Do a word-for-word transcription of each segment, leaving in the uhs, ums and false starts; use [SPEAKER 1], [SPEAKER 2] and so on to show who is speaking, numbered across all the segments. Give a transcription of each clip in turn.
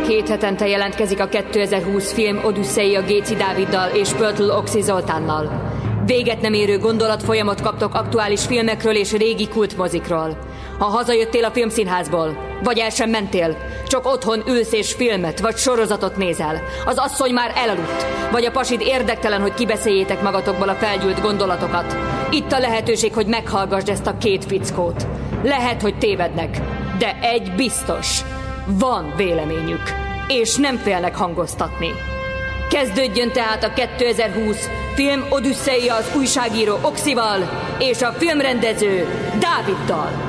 [SPEAKER 1] két hetente jelentkezik a kétezer-húsz film Odüsszeia Géci Dáviddal és Pörtl Oxy Zoltánnal. Véget nem érő gondolatfolyamot kaptok aktuális filmekről és régi kultmozikról. Ha hazajöttél a filmszínházból, vagy el sem mentél, csak otthon ülsz és filmet vagy sorozatot nézel, az asszony már elaludt, vagy a pasid érdektelen, hogy kibeszéljétek magatokból a felgyűlt gondolatokat. Itt a lehetőség, hogy meghallgassd ezt a két fickót. Lehet, hogy tévednek, de egy biztos. Van véleményük, és nem félnek hangoztatni. Kezdődjön tehát a kétezer-húsz film Odüsszeia az újságíró Oxival és a filmrendező Dáviddal.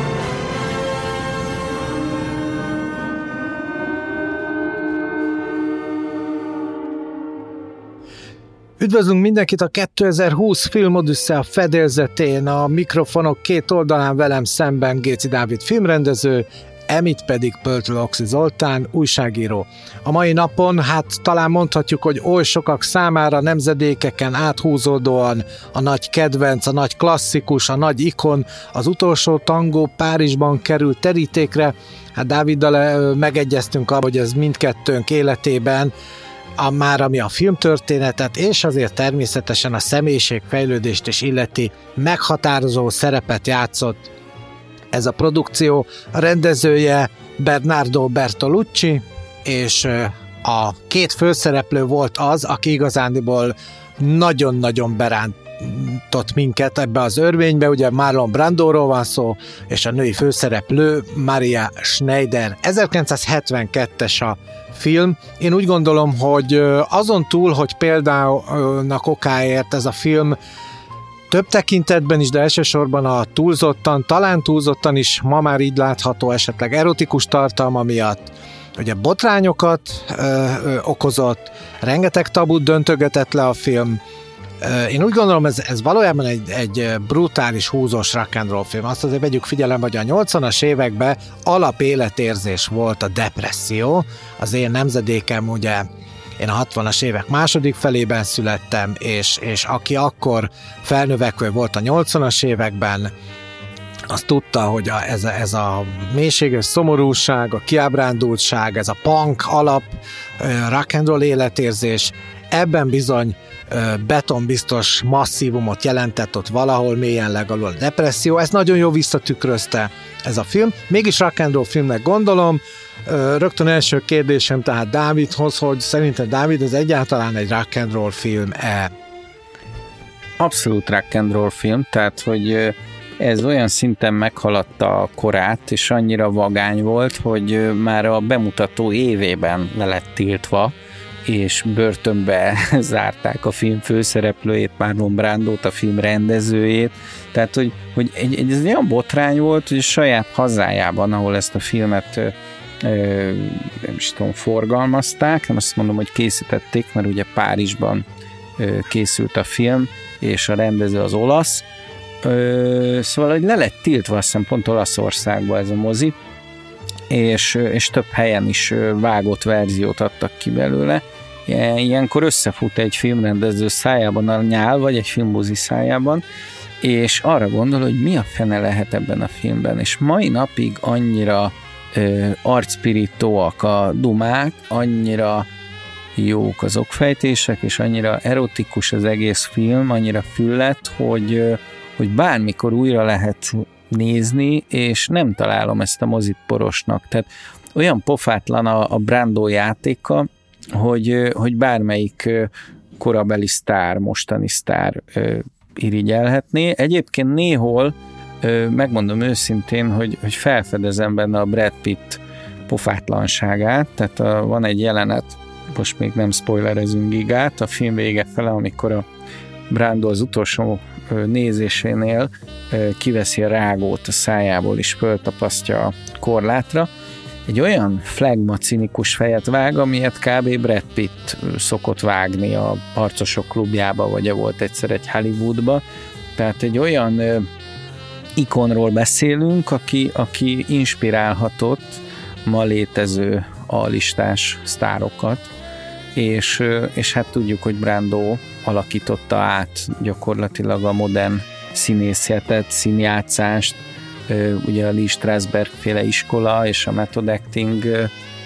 [SPEAKER 2] Üdvözlünk mindenkit a kétezer-húsz film Odüsszeia fedélzetén, a mikrofonok két oldalán velem szemben Géci Dávid filmrendező, Emit pedig Pörtl Oxy Zoltán, újságíró. A mai napon, hát talán mondhatjuk, hogy oly sokak számára nemzedékeken áthúzódóan a nagy kedvenc, a nagy klasszikus, a nagy ikon, az utolsó tangó Párizsban került terítékre. Hát Dáviddal megegyeztünk abban, hogy ez mindkettőnk életében a, már ami a filmtörténetet, és azért természetesen a személyiségfejlődést is illeti meghatározó szerepet játszott ez a produkció. A rendezője Bernardo Bertolucci, és a két főszereplő volt az, aki igazándiból nagyon-nagyon berántott minket ebbe az örvénybe. Ugye Marlon Brandóról van szó, és a női főszereplő Maria Schneider. ezerkilencszázhetvenkettes a film. Én úgy gondolom, hogy azon túl, hogy példának okáért ez a film több tekintetben is, de elsősorban a túlzottan, talán túlzottan is ma már így látható esetleg erotikus tartalma miatt, ugye botrányokat ö, ö, okozott, rengeteg tabut döntögetett le a film. Én úgy gondolom, ez, ez valójában egy, egy brutális, húzós rock and roll film. Azt azért vegyük figyelembe, hogy a nyolcvanas években alapéletérzés volt a depresszió. Az én nemzedékem, ugye, én a hatvanas évek második felében születtem, és, és aki akkor felnövekvő volt a nyolcvanas években, az tudta, hogy a, ez, a, ez a mélységes szomorúság, a kiábrándultság, ez a punk alap rock and roll életérzés, ebben bizony betonbiztos masszívumot jelentett ott valahol mélyen legalul a depresszió. Ezt nagyon jó visszatükrözte ez a film. Mégis rock and roll filmnek gondolom. Rögtön első kérdésem tehát Dávidhoz, hogy szerinted Dávid, ez egyáltalán egy rock and roll film-e?
[SPEAKER 3] Abszolút rock and roll film, tehát hogy ez olyan szinten meghaladta a korát, és annyira vagány volt, hogy már a bemutató évében le lett tiltva, és börtönbe zárták a film főszereplőjét, Marlon Brandót, a film rendezőjét. Tehát, hogy, hogy egy, egy, ez egy olyan botrány volt, hogy a saját hazájában, ahol ezt a filmet ö, nem is tudom, forgalmazták, nem azt mondom, hogy készítették, mert ugye Párizsban ö, készült a film, és a rendező az olasz. Ö, szóval, hogy le lett tiltva, azt hiszem pont Olaszországban ez a mozi, és, és több helyen is vágott verziót adtak ki belőle. Ilyenkor összefut egy filmrendező szájában a nyál, vagy egy filmmozi szájában, és arra gondol, hogy mi a fene lehet ebben a filmben, és mai napig annyira ö, arcpirítóak a dumák, annyira jók az okfejtések, és annyira erotikus az egész film, annyira füllet, hogy, hogy bármikor újra lehet nézni, és nem találom ezt a mozit porosnak. Tehát olyan pofátlan a, a Brando játéka, hogy, hogy bármelyik korabeli sztár, mostani sztár irigyelhetné. Egyébként néhol, megmondom őszintén, hogy, hogy felfedezem benne a Brad Pitt pofátlanságát, tehát a, van egy jelenet, most még nem spoilerezünk gigát, a film vége fele, amikor a Brando az utolsó nézésénél kiveszi a rágót a szájából és föltapasztja a korlátra. Egy olyan flagma cinikus fejet vág, amilyet kb. Brad Pitt szokott vágni a Harcosok klubjába, vagy volt egyszer egy Hollywoodba. Tehát egy olyan ö, ikonról beszélünk, aki, aki inspirálhatott ma létező A-listás sztárokat, és, és hát tudjuk, hogy Brando alakította át gyakorlatilag a modern színészetet, színjátszást, ugye a Lee Strasberg féle iskola és a method acting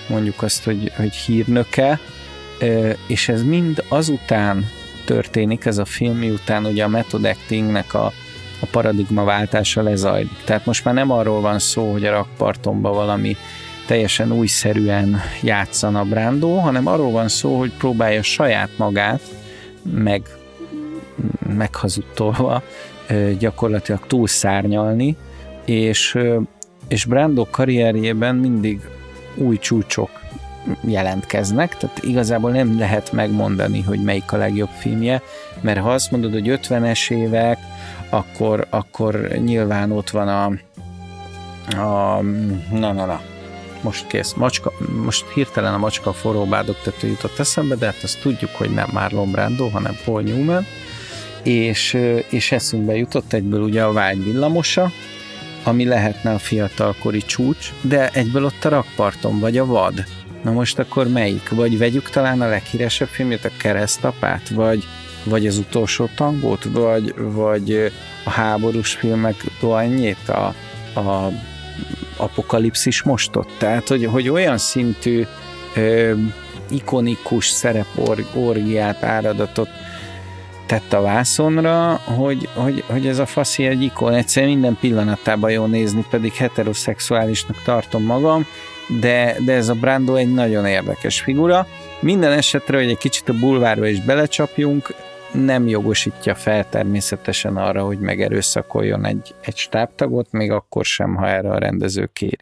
[SPEAKER 3] mondjuk azt, hogy, hogy hírnöke, és ez mind azután történik, ez a film, miután ugye a method actingnek a, a paradigmaváltása lezajlik. Tehát most már nem arról van szó, hogy a rakpartonban valami teljesen újszerűen játszana Brando, hanem arról van szó, hogy próbálja saját magát meg meghazudtolva gyakorlatilag túlszárnyalni, és, és Brando karrierjében mindig új csúcsok jelentkeznek, tehát igazából nem lehet megmondani, hogy melyik a legjobb filmje, mert ha azt mondod, hogy ötvenes évek, akkor, akkor nyilván ott van a, a na, na, na, most kész, macska, most hirtelen a macska forró bádogtető jutott eszembe, de hát azt tudjuk, hogy nem Marlon Brando, hanem Paul Newman, és, és eszünkbe jutott egyből ugye a Vágy villamosa, ami lehetne a fiatalkori csúcs, de egyből ott a Rakparton, vagy a Vad. Na most akkor melyik? Vagy vegyük talán a leghíresebb filmjét, a Keresztapát, vagy, vagy az Utolsó tangót, vagy, vagy a háborús filmek dohányét, a, a Apokalipszis mostot. Tehát, hogy, hogy olyan szintű ö, ikonikus szereporgiát, áradatot tett a vászonra, hogy, hogy, hogy ez a faszi egy ikon, egyszerűen minden pillanatában jó nézni, pedig heteroszexuálisnak tartom magam, de, de ez a Brando egy nagyon érdekes figura. Minden esetre, hogy egy kicsit a bulvárba is belecsapjunk, nem jogosítja fel természetesen arra, hogy megerőszakoljon egy, egy stábtagot, még akkor sem, ha erre a rendező kéri.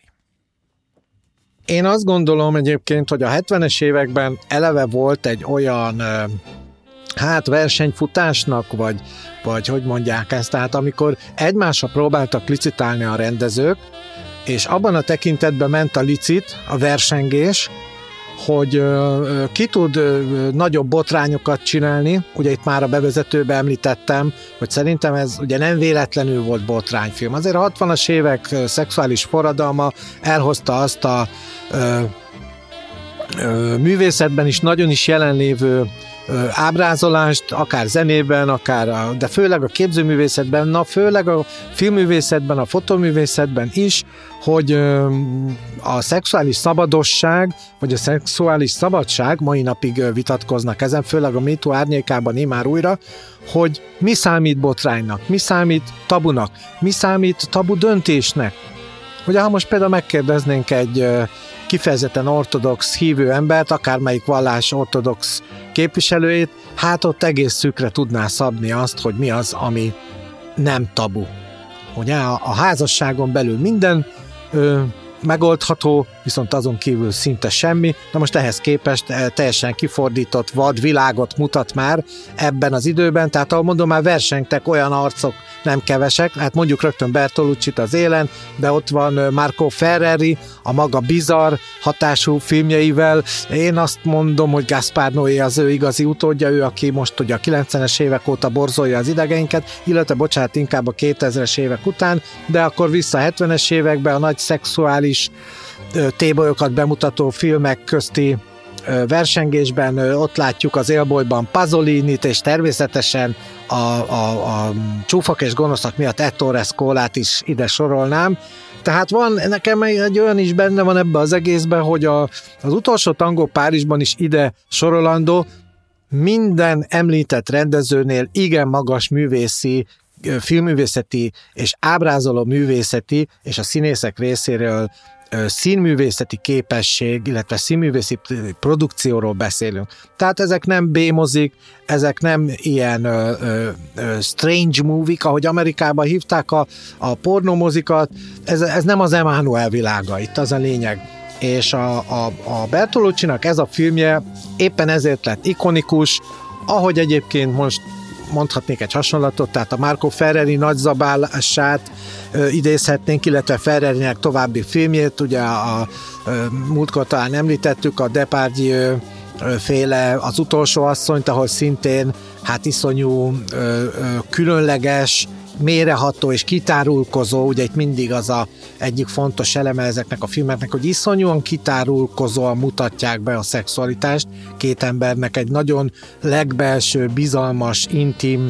[SPEAKER 2] Én azt gondolom egyébként, hogy a hetvenes években eleve volt egy olyan hát versenyfutásnak, vagy, vagy hogy mondják ezt, tehát amikor egymásra próbáltak licitálni a rendezők, és abban a tekintetben ment a licit, a versengés, hogy ö, ki tud ö, nagyobb botrányokat csinálni. Ugye itt már a bevezetőben említettem, hogy szerintem ez ugye nem véletlenül volt botrányfilm. Azért a hatvanas évek ö, szexuális forradalma elhozta azt a ö, ö, művészetben is nagyon is jelenlévő ö, ábrázolást, akár zenében, akár a, de főleg a képzőművészetben, na főleg a filmművészetben, a fotóművészetben is, hogy ö, a szexuális szabadosság, vagy a szexuális szabadság, mai napig ö, vitatkoznak ezen, főleg a MeToo árnyékában immár újra, hogy mi számít botránynak, mi számít tabunak, mi számít tabu döntésnek. Ugye ha most például megkérdeznénk egy ö, kifejezetten ortodox hívő embert, akármelyik vallás ortodox képviselőjét, hát ott egész szűkre tudná szabni azt, hogy mi az, ami nem tabu. Ugye a, a házasságon belül minden ö, megoldható, viszont azon kívül szinte semmi. Na most ehhez képest teljesen kifordított vad világot mutat már ebben az időben, tehát ahol mondom, már versengtek olyan arcok, nem kevesek, hát mondjuk rögtön Bertolucci-t az élen, de ott van Marco Ferreri, a maga bizarr hatású filmjeivel. Én azt mondom, hogy Gaspar Noé az ő igazi utódja, ő, aki most ugye a kilencvenes évek óta borzolja az idegeinket, illetve bocsánat, inkább a kétezres évek után, de akkor vissza a hetvenes években a nagy szexuális tébolyokat bemutató filmek közti versengésben ott látjuk az Élbolyban Pasolinit, és természetesen a, a, a csúfok és gonoszak miatt Ettore Scolát is ide sorolnám. Tehát van, nekem egy olyan is benne van ebben az egészben, hogy a, az Utolsó tangó Párizsban is ide sorolandó, minden említett rendezőnél igen magas művészi, filmművészeti és ábrázoló művészeti és a színészek részéről színművészeti képesség, illetve színművészi produkcióról beszélünk. Tehát ezek nem B-mozik, ezek nem ilyen ö, ö, ö, strange movie-k, ahogy Amerikában hívták a, a pornomozikat, ez, ez nem az Emmanuel világa, itt az a lényeg. És a, a, a Bertolucci-nak ez a filmje éppen ezért lett ikonikus, ahogy egyébként most mondhatnék egy hasonlatot, tehát a Marco Ferreri nagyzabálását ö, idézhetnénk, illetve Ferrerinek további filmjét, ugye a, a múltkor talán említettük, a Depardieu féle Az utolsó asszonyt, ahol szintén hát iszonyú ö, ö, különleges, mélyreható és kitárulkozó, ugye itt mindig az a egyik fontos eleme ezeknek a filmeknek, hogy iszonyúan kitárulkozóan mutatják be a szexualitást két embernek egy nagyon legbelső, bizalmas, intim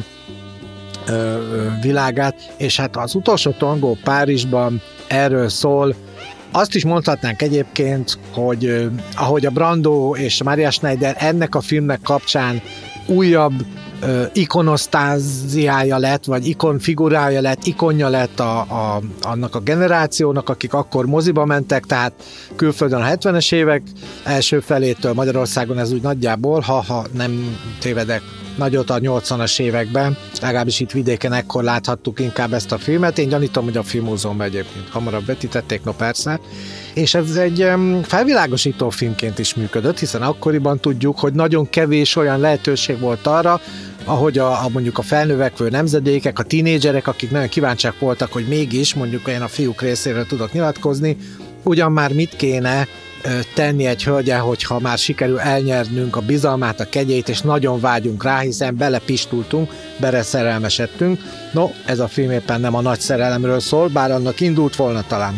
[SPEAKER 2] ö, ö, világát, és hát az Utolsó tangó Párizsban erről szól, Azt is mondhatnánk egyébként, hogy eh, ahogy a Brando és Maria Schneider ennek a filmnek kapcsán újabb eh, ikonosztáziája lett, vagy ikonfigurája lett, ikonja lett a, a, annak a generációnak, akik akkor moziba mentek, tehát külföldön a hetvenes évek első felétől, Magyarországon ez úgy nagyjából, ha, ha nem tévedek, nagyot a nyolcvanas években, legalábbis itt vidéken ekkor láthattuk inkább ezt a filmet. Én gyanítom, hogy a Filmmúzeumban egyébként hamarabb vetítették, no persze. És ez egy um, felvilágosító filmként is működött, hiszen akkoriban tudjuk, hogy nagyon kevés olyan lehetőség volt arra, ahogy a, a mondjuk a felnövekvő nemzedékek, a tínédzserek, akik nagyon kíváncsiak voltak, hogy mégis mondjuk én a fiúk részéről tudok nyilatkozni, ugyan már mit kéne tenni egy hölgye, hogyha már sikerül elnyernünk a bizalmát, a kegyeit, és nagyon vágyunk rá, hiszen belepistultunk, beleszerelmesedtünk. No, ez a film éppen nem a nagy szerelemről szól, bár annak indult volna talán.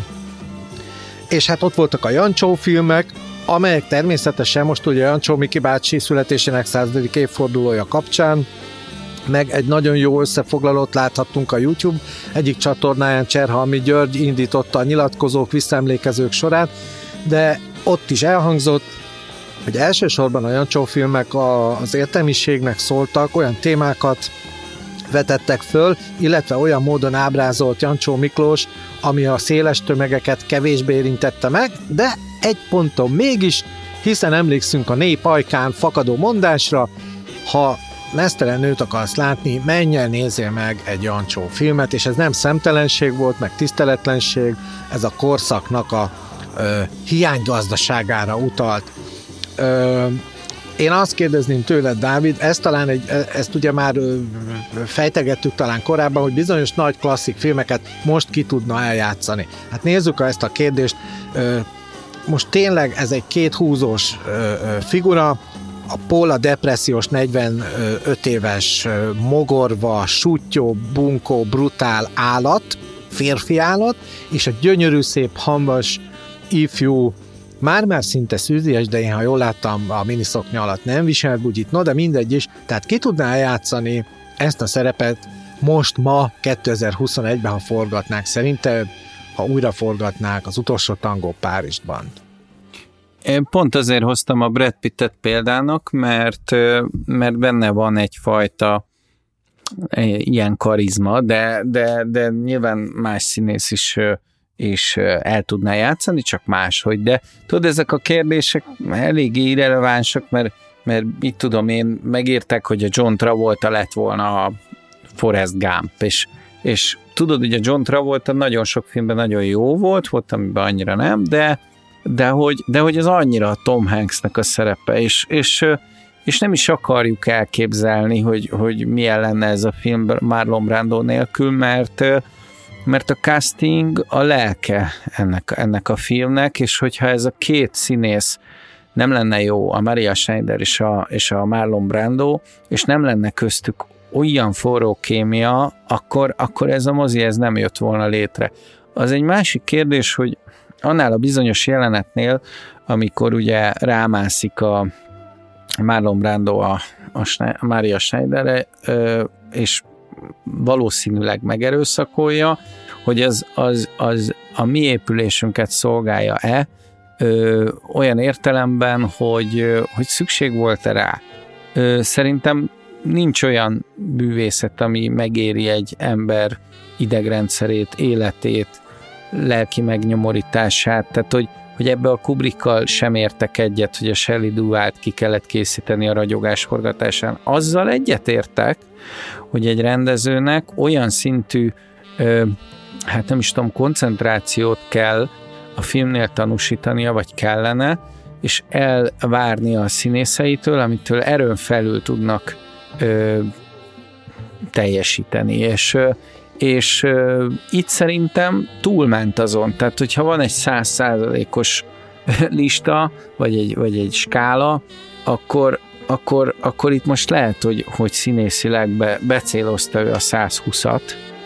[SPEAKER 2] És hát ott voltak a Jancsó filmek, amelyek természetesen most ugye Jancsó Miki bácsi születésének századik évfordulója kapcsán, meg egy nagyon jó összefoglalót láthattunk a YouTube egyik csatornáján, Cserhalmi György indította a nyilatkozók, visszaemlékezők sorát, de ott is elhangzott, hogy elsősorban a Jancsó filmek az értelmiségnek szóltak, olyan témákat vetettek föl, illetve olyan módon ábrázolt Jancsó Miklós, ami a széles tömegeket kevésbé érintette meg, de egy ponton mégis, hiszen emlékszünk a nép ajkán fakadó mondásra, ha meztelen nőt akarsz látni, menj el, nézzél meg egy Jancsó filmet, és ez nem szemtelenség volt, meg tiszteletlenség, ez a korszaknak a ö, hiánygazdaságára utalt. Ö, Én azt kérdezném tőled, Dávid, ezt talán egy, ezt ugye már fejtegettük talán korábban, hogy bizonyos nagy klasszik filmeket most ki tudna eljátszani. Hát nézzük ezt a kérdést. Most tényleg ez egy két húzós figura, a Paul a depressziós negyvenöt éves mogorva, suttyó, bunkó, brutál állat, férfi állat, és a gyönyörű, szép, hamvas, ifjú, már-már szinte szűzies, de én, ha jól láttam, a miniszoknya alatt nem visel bugyit, no, de mindegy is. Tehát ki tudná eljátszani ezt a szerepet most, ma, kétezer-huszonegyben, ha forgatnák? Szerinted, ha újra forgatnák az utolsó tangó Párizsban?
[SPEAKER 3] Én pont azért hoztam a Brad Pittet példának, mert, mert benne van egyfajta ilyen karizma, de, de, de nyilván más színész is és el tudná játszani, csak máshogy. De tudod, ezek a kérdések eléggé irrelevánsak, mert, mert mit tudom én, megírták, hogy a John Travolta lett volna a Forrest Gump, és, és tudod, hogy a John Travolta nagyon sok filmben nagyon jó volt, volt, amiben annyira nem, de, de, hogy, de hogy az annyira a Tom Hanksnek a szerepe, és, és, és nem is akarjuk elképzelni, hogy, hogy milyen lenne ez a film Marlon Brando nélkül, mert mert a casting a lelke ennek, ennek a filmnek, és hogyha ez a két színész nem lenne jó, a Maria Schneider és a, és a Marlon Brando, és nem lenne köztük olyan forró kémia, akkor, akkor ez a mozi ez nem jött volna létre. Az egy másik kérdés, hogy annál a bizonyos jelenetnél, amikor ugye rámászik a Marlon Brando a, a, Schne- a Maria Schneiderre, és valószínűleg megerőszakolja, hogy az, az, az a mi épülésünket szolgálja-e ö, olyan értelemben, hogy, hogy szükség volt-e rá. Ö, szerintem nincs olyan művészet, ami megéri egy ember idegrendszerét, életét, lelki megnyomorítását, tehát hogy, hogy ebbe a Kubrickkal sem értek egyet, hogy a Shelley Duvalt ki kellett készíteni a ragyogás forgatásán. Azzal egyetértek, hogy egy rendezőnek olyan szintű, ö, hát nem is tudom, koncentrációt kell a filmnél tanúsítania, vagy kellene, és elvárnia a színészeitől, amitől erőn felül tudnak ö, teljesíteni, és, ö, és ö, itt szerintem túlment azon, tehát hogyha van egy száz százalékos lista, vagy egy, vagy egy skála, akkor Akkor, akkor itt most lehet, hogy, hogy színészileg be, becélozta ő a száz húszat,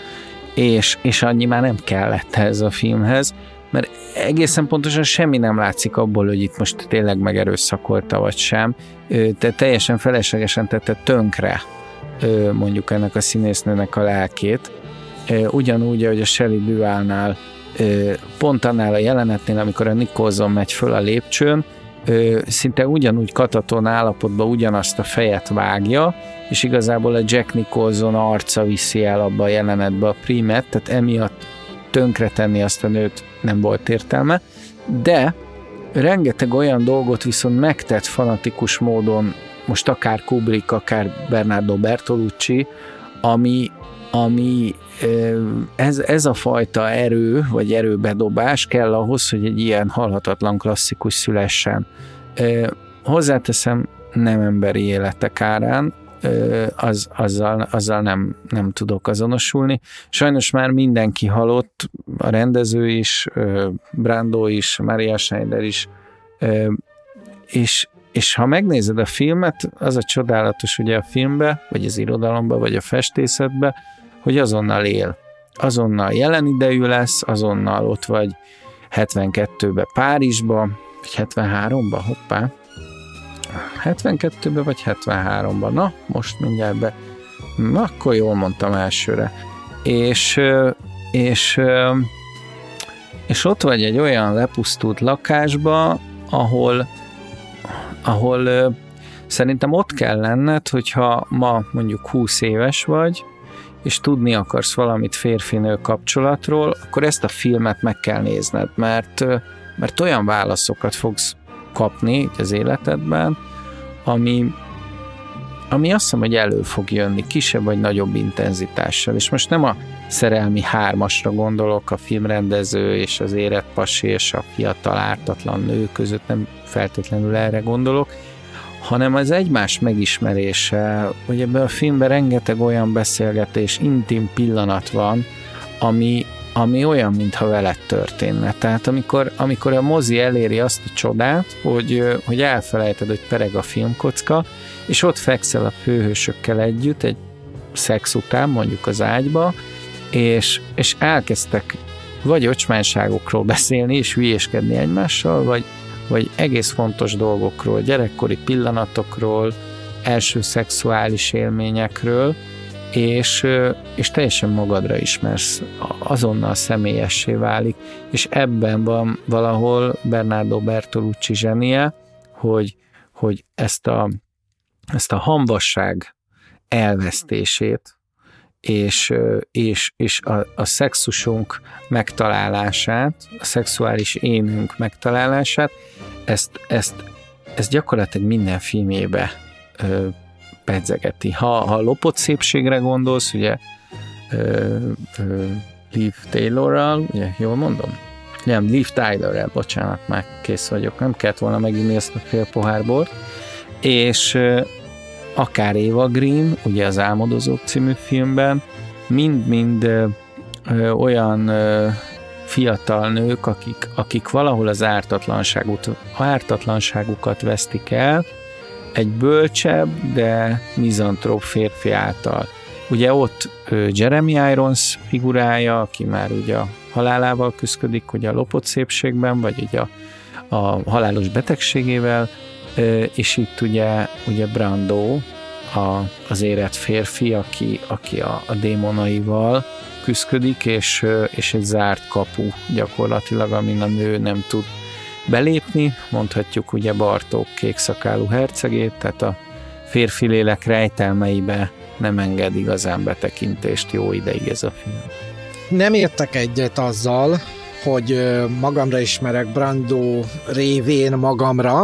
[SPEAKER 3] és, és annyi már nem kellett ez a filmhez, mert egészen pontosan semmi nem látszik abból, hogy itt most tényleg megerőszakolta vagy sem, de teljesen feleslegesen tette tönkre mondjuk ennek a színésznőnek a lelkét, ugyanúgy, ahogy a Shelley Duvallnál pont annál a jelenetnél, amikor a Nicholson megy föl a lépcsőn, szinte ugyanúgy kataton állapotban ugyanazt a fejet vágja, és igazából a Jack Nicholson arca viszi el abba a jelenetbe a prímet, tehát emiatt tönkretenni azt a nőt nem volt értelme, de rengeteg olyan dolgot viszont megtett fanatikus módon, most akár Kubrick, akár Bernardo Bertolucci, ami, ami ez, ez a fajta erő, vagy erőbedobás kell ahhoz, hogy egy ilyen halhatatlan klasszikus szülessen. Hozzáteszem, nem emberi életek árán, az, azzal, azzal nem, nem tudok azonosulni. Sajnos már mindenki halott, a rendező is, Brando is, Maria Schneider is, és, és ha megnézed a filmet, az a csodálatos ugye a filmbe, vagy az irodalomba, vagy a festészetbe, hogy azonnal él. Azonnal jelen idejű lesz, azonnal ott vagy hetvenkettőben Párizsba, vagy hetvenháromba, hoppá, hetvenkettőben vagy hetvenháromban, na, most mindjárt be, na, akkor jól mondtam elsőre. És, és, és ott vagy egy olyan lepusztult lakásba, ahol, ahol szerintem ott kell lenned, hogyha ma mondjuk húsz éves vagy, és tudni akarsz valamit férfinő kapcsolatról, akkor ezt a filmet meg kell nézned, mert, mert olyan válaszokat fogsz kapni az életedben, ami, ami azt hiszem, hogy elő fog jönni kisebb vagy nagyobb intenzitással. És most nem a szerelmi hármasra gondolok, a filmrendező és az érett pasi és a fiatal ártatlan nő között, nem feltétlenül erre gondolok, hanem az egymás megismerése, hogy ebben a filmben rengeteg olyan beszélgetés, intim pillanat van, ami, ami olyan, mintha veled történne. Tehát amikor, amikor a mozi eléri azt a csodát, hogy, hogy elfelejted, hogy pereg a filmkocka, és ott fekszel a főhősökkel együtt, egy szex után, mondjuk az ágyba, és, és elkezdtek vagy ocsmányságokról beszélni, és hülyéskedni egymással, vagy vagy egész fontos dolgokról, gyerekkori pillanatokról, első szexuális élményekről, és, és teljesen magadra ismersz, azonnal személyessé válik, és ebben van valahol Bernardo Bertolucci zsenie, hogy, hogy ezt a, ezt a hamvasság elvesztését, és, és, és a, a szexusunk megtalálását, a szexuális énünk megtalálását, ezt, ezt, ezt gyakorlatilag minden filmjébe ö, pedzegeti. Ha, ha a lopott szépségre gondolsz, ugye ö, ö, Liv Taylorral, ugye jól mondom? Nem, Liv Tylerrel, bocsánat, már kész vagyok, nem kellett volna meginni ezt a fél pohár bort, és ö, akár Eva Green, ugye az Álmodozók című filmben, mind-mind ö, ö, olyan ö, fiatal nők, akik, akik valahol az ártatlanságukat, ártatlanságukat vesztik el, egy bölcsebb, de mizantróp férfi által. Ugye ott ö, Jeremy Irons figurája, aki már ugye a halálával küszködik, ugye a lopott szépségben, vagy ugye a, a halálos betegségével, és itt ugye, ugye Brando, a, az érett férfi, aki, aki a, a démonaival küszködik, és, és egy zárt kapu gyakorlatilag, amin a nő nem tud belépni, mondhatjuk ugye Bartók kékszakálú hercegét, tehát a férfi lélek rejtelmeibe nem enged igazán betekintést jó ideig ez a film.
[SPEAKER 2] Nem értek egyet azzal, hogy magamra ismerek Brando révén magamra.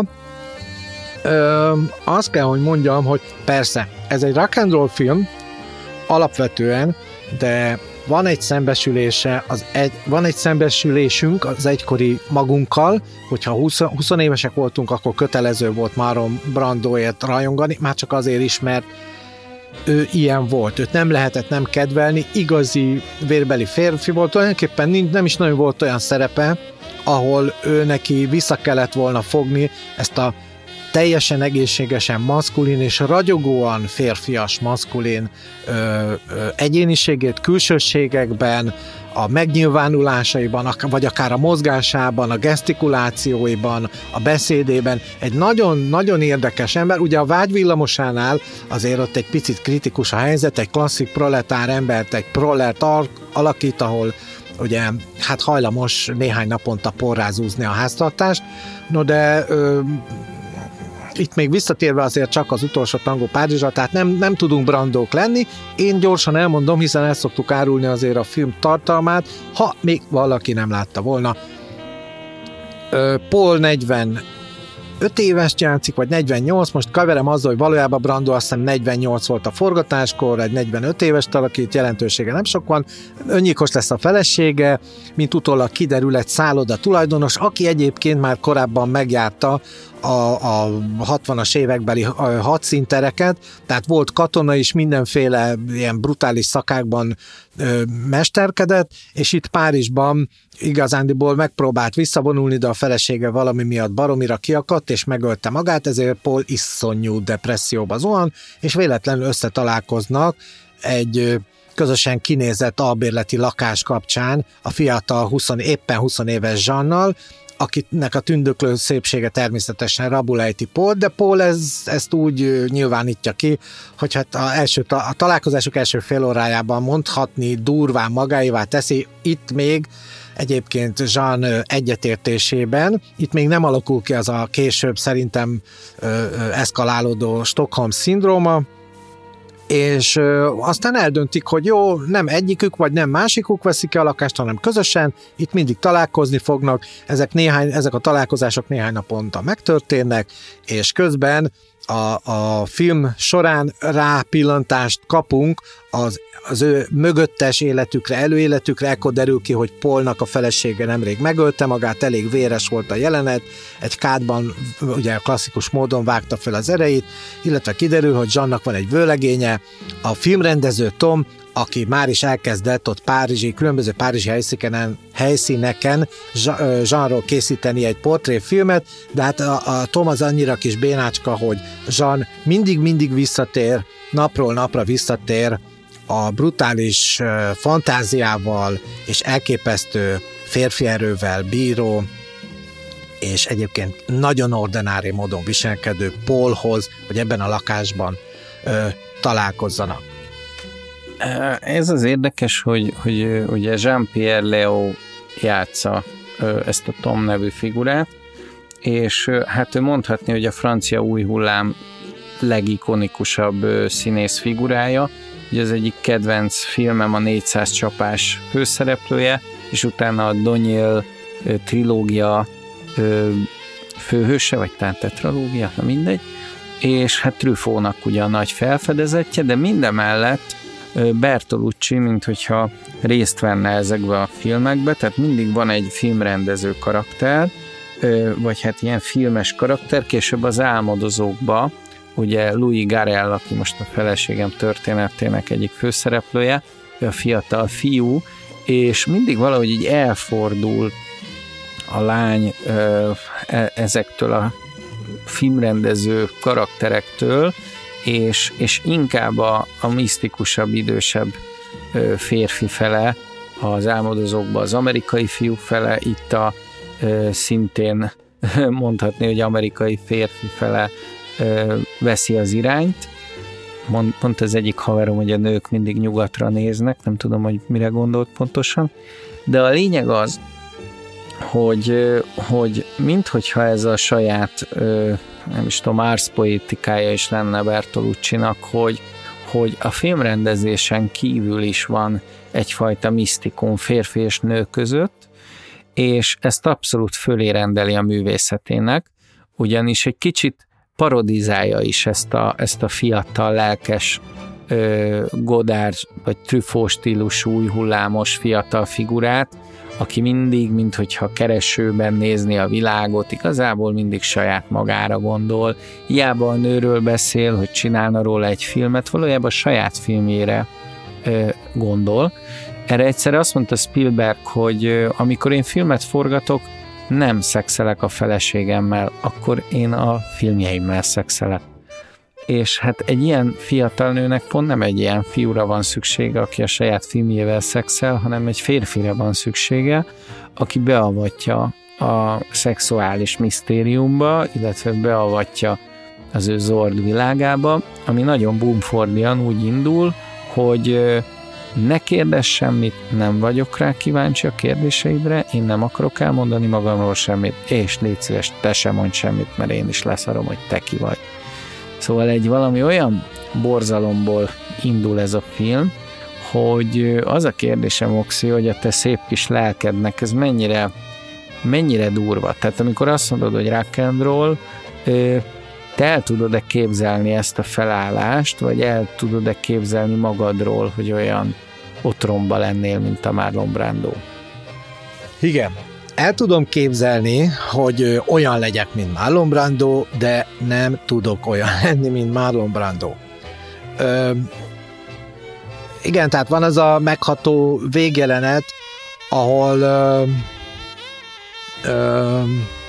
[SPEAKER 2] Ö, azt kell, hogy mondjam, hogy persze, ez egy rock and roll film, alapvetően, de van egy szembesülése, az egy, van egy szembesülésünk az egykori magunkkal, hogyha húsz, húsz évesek voltunk, akkor kötelező volt Marlon Brandoért rajongani, már csak azért is, mert ő ilyen volt, őt nem lehetett nem kedvelni, igazi vérbeli férfi volt, tulajdonképpen nem is nagyon volt olyan szerepe, ahol ő neki vissza kellett volna fogni ezt a teljesen egészségesen maszkulin és ragyogóan férfias maszkulin ö, ö, egyéniségét külsőségekben, a megnyilvánulásaiban, vagy akár a mozgásában, a gesztikulációiban, a beszédében. Egy nagyon-nagyon érdekes ember. Ugye a Vágyvillamosánál azért ott egy picit kritikus a helyzet, egy klasszik proletár embert, egy prolert alakít, ahol ugye hát hajlamos néhány naponta porrázúzni a háztartást, no de ö, itt még visszatérve azért csak az utolsó tangó Párizsra, tehát nem, nem tudunk Brandók lenni. Én gyorsan elmondom, hiszen el szoktuk árulni azért a film tartalmát, ha még valaki nem látta volna. Paul negyvenöt éves játszik, vagy negyvennyolc, most keverem azzal, hogy valójában Brando azt hiszem negyvennyolc volt a forgatáskor, egy negyvenöt éves alakít, jelentősége nem sok van, öngyilkos lesz a felesége, mint utólag kiderül egy szálloda tulajdonos, aki egyébként már korábban megjárta a, a hatvanas évekbeli hadszíntereket, tehát volt katona is, mindenféle ilyen brutális szakákban ö, mesterkedett, és itt Párizsban igazándiból megpróbált visszavonulni, de a felesége valami miatt baromira kiakadt, és megölte magát, ezért Paul iszonyú depresszióba zuhan, és véletlenül összetalálkoznak egy közösen kinézett albérleti lakás kapcsán a fiatal húsz, éppen húsz éves Jeannal, akinek a tündöklő szépsége természetesen rabul ejti Paul, de Paul ez, ezt úgy nyilvánítja ki, hogy hát a, első, a találkozások első fél órájában mondhatni durván magáévá teszi, itt még egyébként Jean egyetértésében, itt még nem alakul ki az a később szerintem eszkalálódó Stockholm-szindróma, és ö, aztán eldöntik, hogy jó, nem egyikük, vagy nem másikuk veszik ki a lakást, hanem közösen, itt mindig találkozni fognak, ezek, néhány, ezek a találkozások néhány naponta megtörténnek, és közben a, a film során rápillantást kapunk az, az ő mögöttes életükre, előéletükre, ekkor derül ki, hogy Paulnak a felesége nemrég megölte magát, elég véres volt a jelenet, egy kádban ugye klasszikus módon vágta fel az erejét, illetve kiderül, hogy Jeannak van egy vőlegénye, a filmrendező Tom, aki már is elkezdett ott párizsi, különböző párizsi helyszíneken, helyszíneken Jeanról készíteni egy portréfilmet, de hát a, a Tom az annyira kis bénácska, hogy Jean mindig-mindig visszatér, napról napra visszatér a brutális fantáziával és elképesztő férfi erővel bíró, és egyébként nagyon ordinári módon viselkedő Paulhoz, hogy ebben a lakásban ö, találkozzanak.
[SPEAKER 3] Ez az érdekes, hogy, hogy ugye Jean-Pierre Léaud játsza ezt a Tom nevű figurát, és hát mondhatni, hogy a francia új hullám legikonikusabb színész figurája, ugye az egyik kedvenc filmem a négyszáz csapás főszereplője, és utána a Daniel trilógia főhőse, vagy talán tetralógia, na mindegy, és hát Truffautnak ugye a nagy felfedezetje, de mindemellett Bertolucci, mint hogyha részt venne ezekbe a filmekbe, tehát mindig van egy filmrendező karakter, vagy hát ilyen filmes karakter, később az Álmodozókba, ugye Louis Garrel, aki most a feleségem történetének egyik főszereplője, ő a fiatal fiú, és mindig valahogy így elfordul a lány ezektől a filmrendező karakterektől, és, és inkább a, a misztikusabb, idősebb ö, férfi fele, az Álmodozókban az amerikai fiú fele, itt a ö, szintén mondhatni, hogy amerikai férfi fele ö, veszi az irányt. Mond, pont az egyik haverom, hogy a nők mindig nyugatra néznek, nem tudom, hogy mire gondolt pontosan, de a lényeg az, hogy, hogy minthogyha ez a saját nem is tudom, árszpoétikája is lenne Bertoluccinak, hogy, hogy a filmrendezésen kívül is van egyfajta misztikum férfi és nő között, és ezt abszolút fölé rendeli a művészetének, ugyanis egy kicsit parodizálja is ezt a, ezt a fiatal, lelkes ö, Godard vagy Truffaut stílusú új hullámos fiatal figurát, aki mindig, minthogyha keresőben nézni a világot, igazából mindig saját magára gondol, hiába a nőről beszél, hogy csinálna róla egy filmet, valójában saját filmjére ö, gondol. Erre egyszer azt mondta Spielberg, hogy ö, amikor én filmet forgatok, nem szexelek a feleségemmel, akkor én a filmjeimmel szexelek. És hát egy ilyen fiatal nőnek pont nem egy ilyen fiúra van szüksége, aki a saját filmjével szexel, hanem egy férfire van szüksége, aki beavatja a szexuális misztériumba, illetve beavatja az ő zord világába, ami nagyon Bumfordian úgy indul, hogy ne kérdezz semmit, nem vagyok rá kíváncsi a kérdéseidre, én nem akarok elmondani magamról semmit, és légy szíves, te sem mondj semmit, mert én is leszarom, hogy te ki vagy. Szóval egy valami olyan borzalomból indul ez a film, hogy az a kérdésem, Oxi, hogy a te szép kis lelkednek ez mennyire, mennyire durva. Tehát amikor azt mondod, hogy rock and roll, te el tudod-e képzelni ezt a felállást, vagy el tudod-e képzelni magadról, hogy olyan otromba lennél, mint a Marlon Brando?
[SPEAKER 2] Igen. El tudom képzelni, hogy olyan legyek, mint Marlon Brando, de nem tudok olyan lenni, mint Marlon Brando. Ö, igen, tehát van az a megható végjelenet, ahol ö, ö,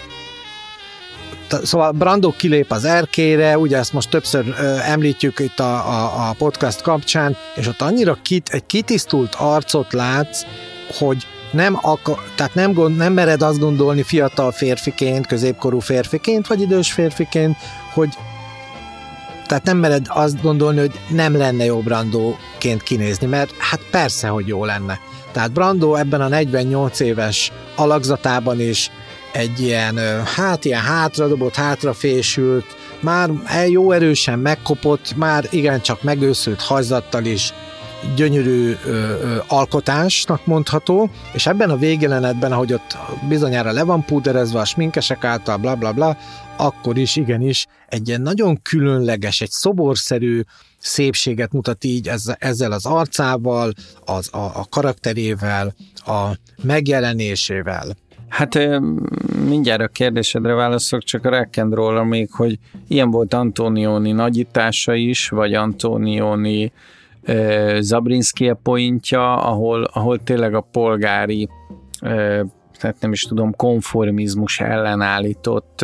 [SPEAKER 2] szóval Brando kilép az erkére, ugye ezt most többször ö, említjük itt a, a, a podcast kapcsán, és ott annyira kit, egy kitisztult arcot látsz, hogy nem, akar, tehát nem, gond, nem mered azt gondolni fiatal férfiként, középkorú férfiként, vagy idős férfiként, hogy tehát nem mered azt gondolni, hogy nem lenne jó Brandoként kinézni, mert hát persze, hogy jó lenne. Tehát Brando ebben a negyvennyolc éves alakzatában is egy ilyen, hát ilyen hátradobott, hátrafésült, már jó erősen megkopott, már igencsak megőszült hajzattal is gyönyörű ö, ö, alkotásnak mondható, és ebben a végjelenetben, ahogy ott bizonyára le van púderezve a sminkesek által, bla bla bla, akkor is igenis egy ilyen nagyon különleges, egy szoborszerű szépséget mutat így ezzel az arcával, az, a, a karakterével, a megjelenésével.
[SPEAKER 3] Hát mindjárt a kérdésedre válaszolok, csak a rock and roll-ra még, hogy ilyen volt Antonioni nagyítása is, vagy Antonioni Zabrinski pointja, ahol, ahol tényleg a polgári, tehát nem is tudom, konformizmus ellen állított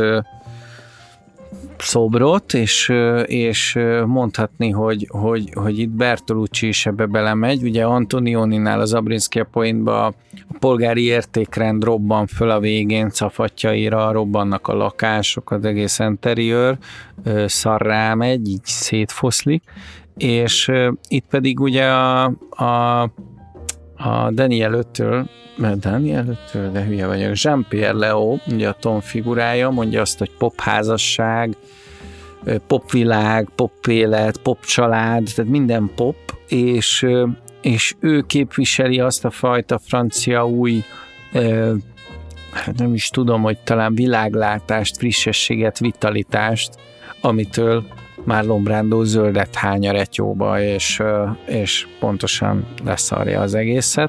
[SPEAKER 3] szobrot, és, és mondhatni, hogy, hogy, hogy itt Bertolucci is ebbe belemegy. Ugye Antonioninál az Zabrinski pointba a polgári értékrend robban föl a végén, cafatjaira robbannak a lakások, az egész interiőr szarrá megy, így szétfoszlik, és uh, itt pedig ugye a, a, a Daniel Öttől, mert Daniel Öttől, de hülye vagyok, Jean-Pierre Léaud, ugye a Tom figurája, mondja azt, hogy popházasság, popvilág, popélet, popcsalád, tehát minden pop, és, és ő képviseli azt a fajta francia új, nem is tudom, hogy talán világlátást, frissességet, vitalitást, amitől Marlon Brando zöldet hány a retyóba, és, és pontosan leszarja az egészet.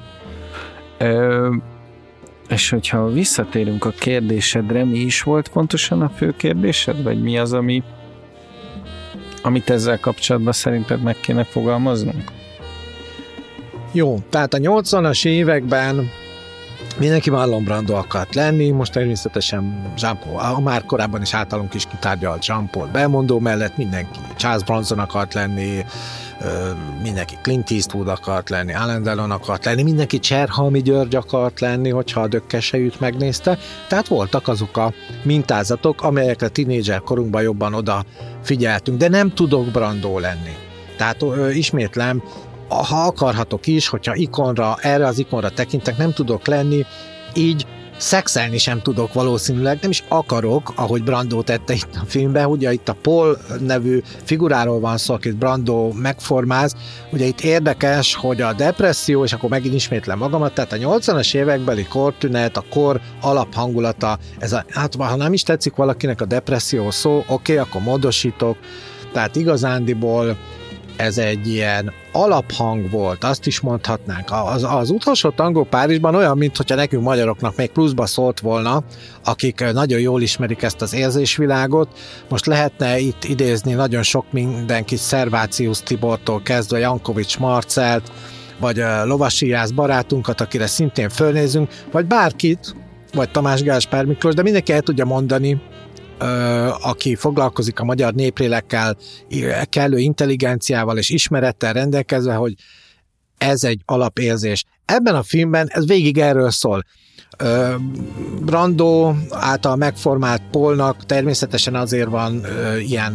[SPEAKER 3] És hogyha visszatérünk a kérdésedre, mi is volt pontosan a fő kérdésed, vagy mi az, ami, amit ezzel kapcsolatban szerinted meg kéne fogalmaznunk?
[SPEAKER 2] Jó, tehát a nyolcvanas években mindenki Marlon Brando akart lenni, most természetesen Jean-Paul, már korábban is általunk is kitárgyalt Jean-Paul Belmondo mellett, mindenki Charles Bronson akart lenni, mindenki Clint Eastwood akart lenni, Alain Delon akart lenni, mindenki Cserhalmi György akart lenni, hogyha a Dökkesejűt megnézte, tehát voltak azok a mintázatok, amelyekre tínédzser korunkban jobban oda figyeltünk, de nem tudok Brando lenni. Tehát ö, ismétlem, ha akarhatok is, hogyha ikonra, erre az ikonra tekintek, nem tudok lenni, így szexelni sem tudok valószínűleg, nem is akarok, ahogy Brando tette itt a filmben, ugye itt a Paul nevű figuráról van szó, akit Brando megformáz, ugye itt érdekes, hogy a depresszió, és akkor megint ismétlem magamat, tehát a nyolcvanas évekbeli kortünet, a kor alaphangulata, ez a, hát ha nem is tetszik valakinek a depresszió szó, oké, okay, akkor módosítok, tehát igazándiból ez egy ilyen alaphang volt, azt is mondhatnánk. Az, az utolsó tangó Párizsban olyan, mintha nekünk magyaroknak még pluszba szólt volna, akik nagyon jól ismerik ezt az érzésvilágot. Most lehetne itt idézni nagyon sok mindenkit, Szervácius Tibortól kezdve Jankovics Marcelt, vagy Lovasi Jász barátunkat, akire szintén fölnézünk, vagy bárkit, vagy Tamás Gáspár Miklós, de mindenki el tudja mondani, aki foglalkozik a magyar néplélekkel, kellő intelligenciával és ismerettel rendelkezve, hogy ez egy alapérzés. Ebben a filmben ez végig erről szól. Brando által megformált Paulnak természetesen azért van ilyen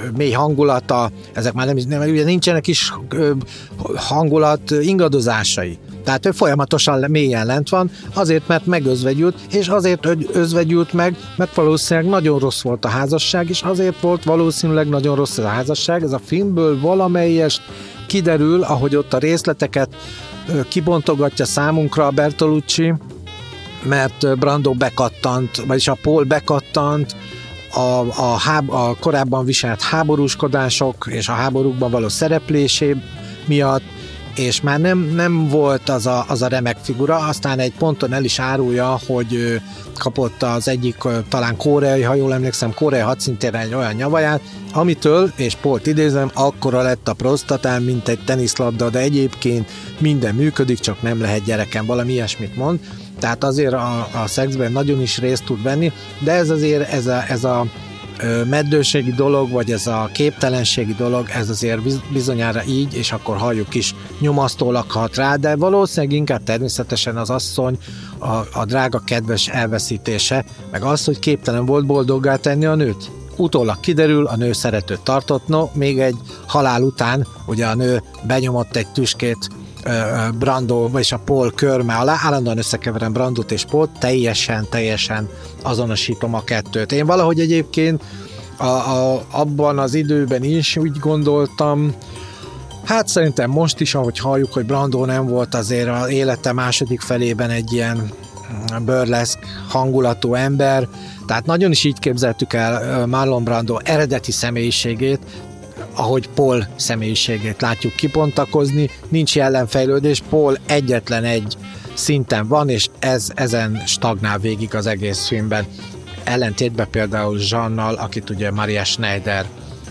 [SPEAKER 2] mély hangulata, ezek már nem, nem ugye nincsenek is hangulat ingadozásai. Tehát ő folyamatosan mélyen lent van, azért, mert megözvegyült, és azért, hogy özvegyült meg, mert valószínűleg nagyon rossz volt a házasság, és azért volt valószínűleg nagyon rossz a házasság. Ez a filmből valamelyest kiderül, ahogy ott a részleteket kibontogatja számunkra a Bertolucci, mert Brando bekattant, vagyis a Paul bekattant a, a, háb, a korábban viselt háborúskodások és a háborúkban való szereplésé miatt, és már nem, nem volt az a, az a remek figura, aztán egy ponton el is árulja, hogy kapott az egyik, talán koreai, ha jól emlékszem, koreai hadszintéren egy olyan nyavaját, amitől, és Pault idézem, akkora lett a prostatán, mint egy teniszlabda, de egyébként minden működik, csak nem lehet gyerekem, valami ilyesmit mond. Tehát azért a, a szexben nagyon is részt tud venni, de ez azért, ez a, ez a meddőségi dolog, vagy ez a képtelenségi dolog, ez azért bizonyára így, és akkor halljuk is, nyomasztólag hat rá, de valószínűleg inkább természetesen az asszony a, a drága kedves elveszítése, meg az, hogy képtelen volt boldoggá tenni a nőt. Utólag kiderül, a nő szeretőt tartott, no, még egy halál után, ugye a nő benyomott egy tüskét Brando, vagyis a Paul körme alá, állandóan összekeverem Brandot és Pault, teljesen, teljesen azonosítom a kettőt. Én valahogy egyébként a, a, abban az időben is úgy gondoltam, hát szerintem most is, ahogy halljuk, hogy Brando nem volt azért az élete második felében egy ilyen burleszk hangulatú ember, tehát nagyon is így képzeltük el Marlon Brando eredeti személyiségét, ahogy Paul személyiségét látjuk kipontakozni, nincs jellemfejlődés, Paul egyetlen egy szinten van, és ez, ezen stagnál végig az egész filmben. Ellentétben például Jeannal, akit ugye Maria Schneider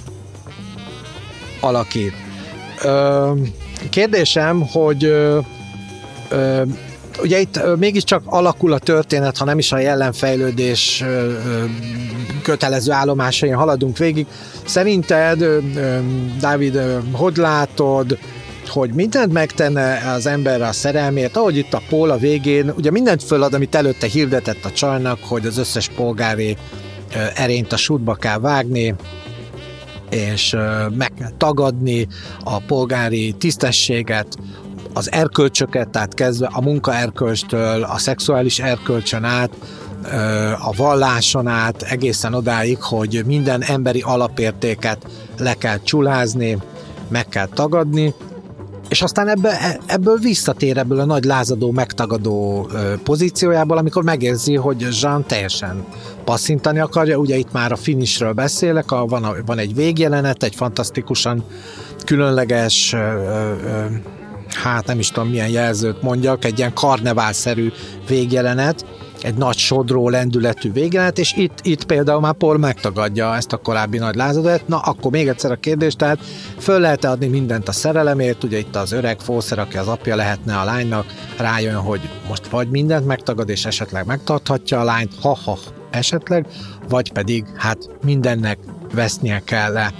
[SPEAKER 2] alakít. Ö, kérdésem, hogy ö, ö, ugye itt mégiscsak alakul a történet, ha nem is a jellemfejlődés kötelező állomásain haladunk végig. Szerinted, Dávid, hogy látod, hogy mindent megtenne az ember a szerelmért, ahogy itt a Paul a végén, ugye mindent fölad, amit előtte hirdetett a csajnak, hogy az összes polgári erényt a sútba kell vágni, és meg kell tagadni a polgári tisztességet, az erkölcsöket, tehát kezdve a munkaerkölcstől, a szexuális erkölcsön át, a valláson át, egészen odáig, hogy minden emberi alapértéket le kell csulázni, meg kell tagadni, és aztán ebből, ebből visszatér ebből a nagy lázadó, megtagadó pozíciójából, amikor megérzi, hogy Jean teljesen passzintani akarja. Ugye itt már a finishről beszélek, a, van, a, van egy végjelenet, egy fantasztikusan különleges, hát nem is tudom milyen jelzőt mondjak, egy ilyen karneválszerű végjelenet, egy nagy sodró lendületű végjelenet, és itt, itt például már Paul megtagadja ezt a korábbi nagy lázadót. Na, akkor még egyszer a kérdés, tehát föl lehet adni mindent a szerelemért, ugye itt az öreg fószer, aki az apja lehetne a lánynak, rájön, hogy most vagy mindent megtagad, és esetleg megtarthatja a lányt, ha-ha, esetleg, vagy pedig hát mindennek vesznie kell le.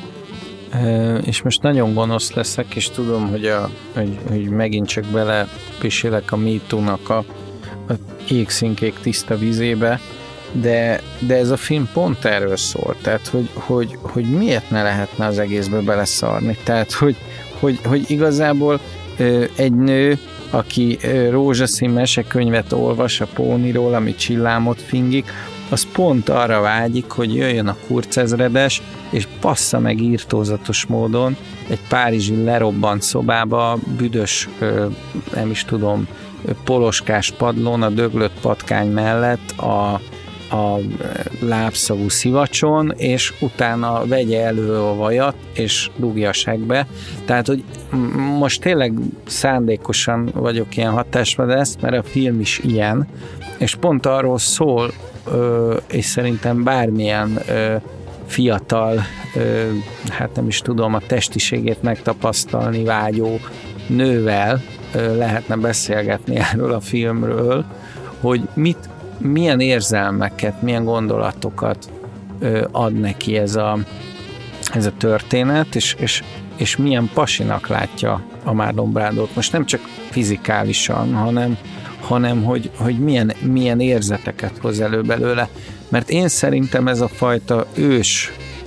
[SPEAKER 3] E, és most nagyon gonosz leszek, és tudom, hogy, a, hogy, hogy megint csak belepisélek a MeToo-nak a a égszínkék tiszta vízébe, de, de ez a film pont erről szól, tehát hogy, hogy, hogy miért ne lehetne az egészbe beleszarni, tehát hogy, hogy, hogy igazából ö, egy nő, aki ö, rózsaszín mesekönyvet olvas a póniról, ami csillámot fingik, az pont arra vágyik, hogy jöjjön a kurcezredes, és passza meg írtózatos módon egy párizsi lerobbant szobába, büdös, ö, nem is tudom, poloskás padlón, a döglött patkány mellett a, a lábszagú szivacson, és utána vegye elő a vajat, és dugja a segbe. Tehát, hogy most tényleg szándékosan vagyok ilyen hatásvadász, mert a film is ilyen, és pont arról szól, és szerintem bármilyen fiatal, hát nem is tudom, a testiségét megtapasztalni vágyó nővel lehetne beszélgetni erről a filmről, hogy mit, milyen érzelmeket, milyen gondolatokat ad neki ez a, ez a történet, és, és, és milyen pasinak látja a Marlon Brandót. Most nem csak fizikálisan, hanem, hanem hogy, hogy milyen, milyen érzeteket hoz elő belőle. Mert én szerintem ez a fajta ős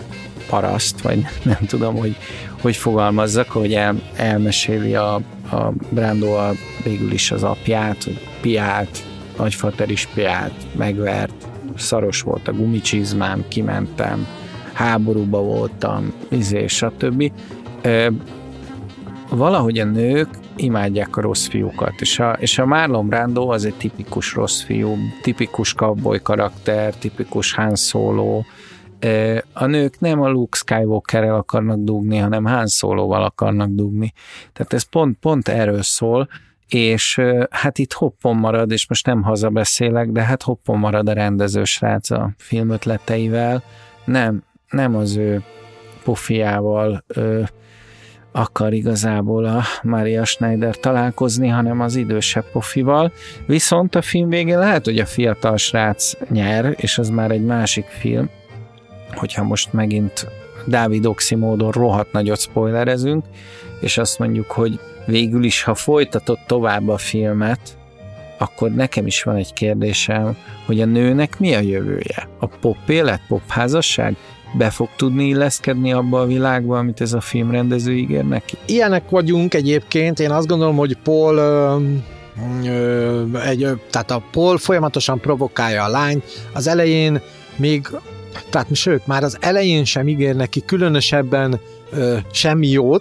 [SPEAKER 3] paraszt, vagy nem tudom, hogy hogy fogalmazzak, hogy el, elmeséli a, a Brando a, végül is az apját, hogy piált, nagyfater is piált, megvert, szaros volt a gumicsizmám, kimentem, háborúba voltam, izé, stb. E, valahogy a nők imádják a rossz fiúkat, és a, és a Marlon Brando az egy tipikus rossz fiú, tipikus cowboy karakter, tipikus Han Solo. E, a nők nem a Luke Skywalkerrel akarnak dugni, hanem Han Soloval akarnak dugni. Tehát ez pont, pont erről szól, és hát itt hoppon marad, és most nem hazabeszélek, de hát hoppon marad a rendezősrác a film ötleteivel. Nem, nem az ő pofiával ö, akar igazából a Maria Schneider találkozni, hanem az idősebb pofival. Viszont a film végén lehet, hogy a fiatal srác nyer, és az már egy másik film, hogyha most megint Dávid Oxy módon rohadt nagyot spoilerezünk, és azt mondjuk, hogy végül is, ha folytatod tovább a filmet, akkor nekem is van egy kérdésem, hogy a nőnek mi a jövője? A pop élet, pop házasság? Be fog tudni illeszkedni abba a világba, amit ez a filmrendező ígér neki?
[SPEAKER 2] Ilyenek vagyunk egyébként. Én azt gondolom, hogy Paul ö, ö, egy, tehát a Paul folyamatosan provokálja a lányt. Az elején még, tehát sőt, már az elején sem ígér neki különösebben ö, semmi jót.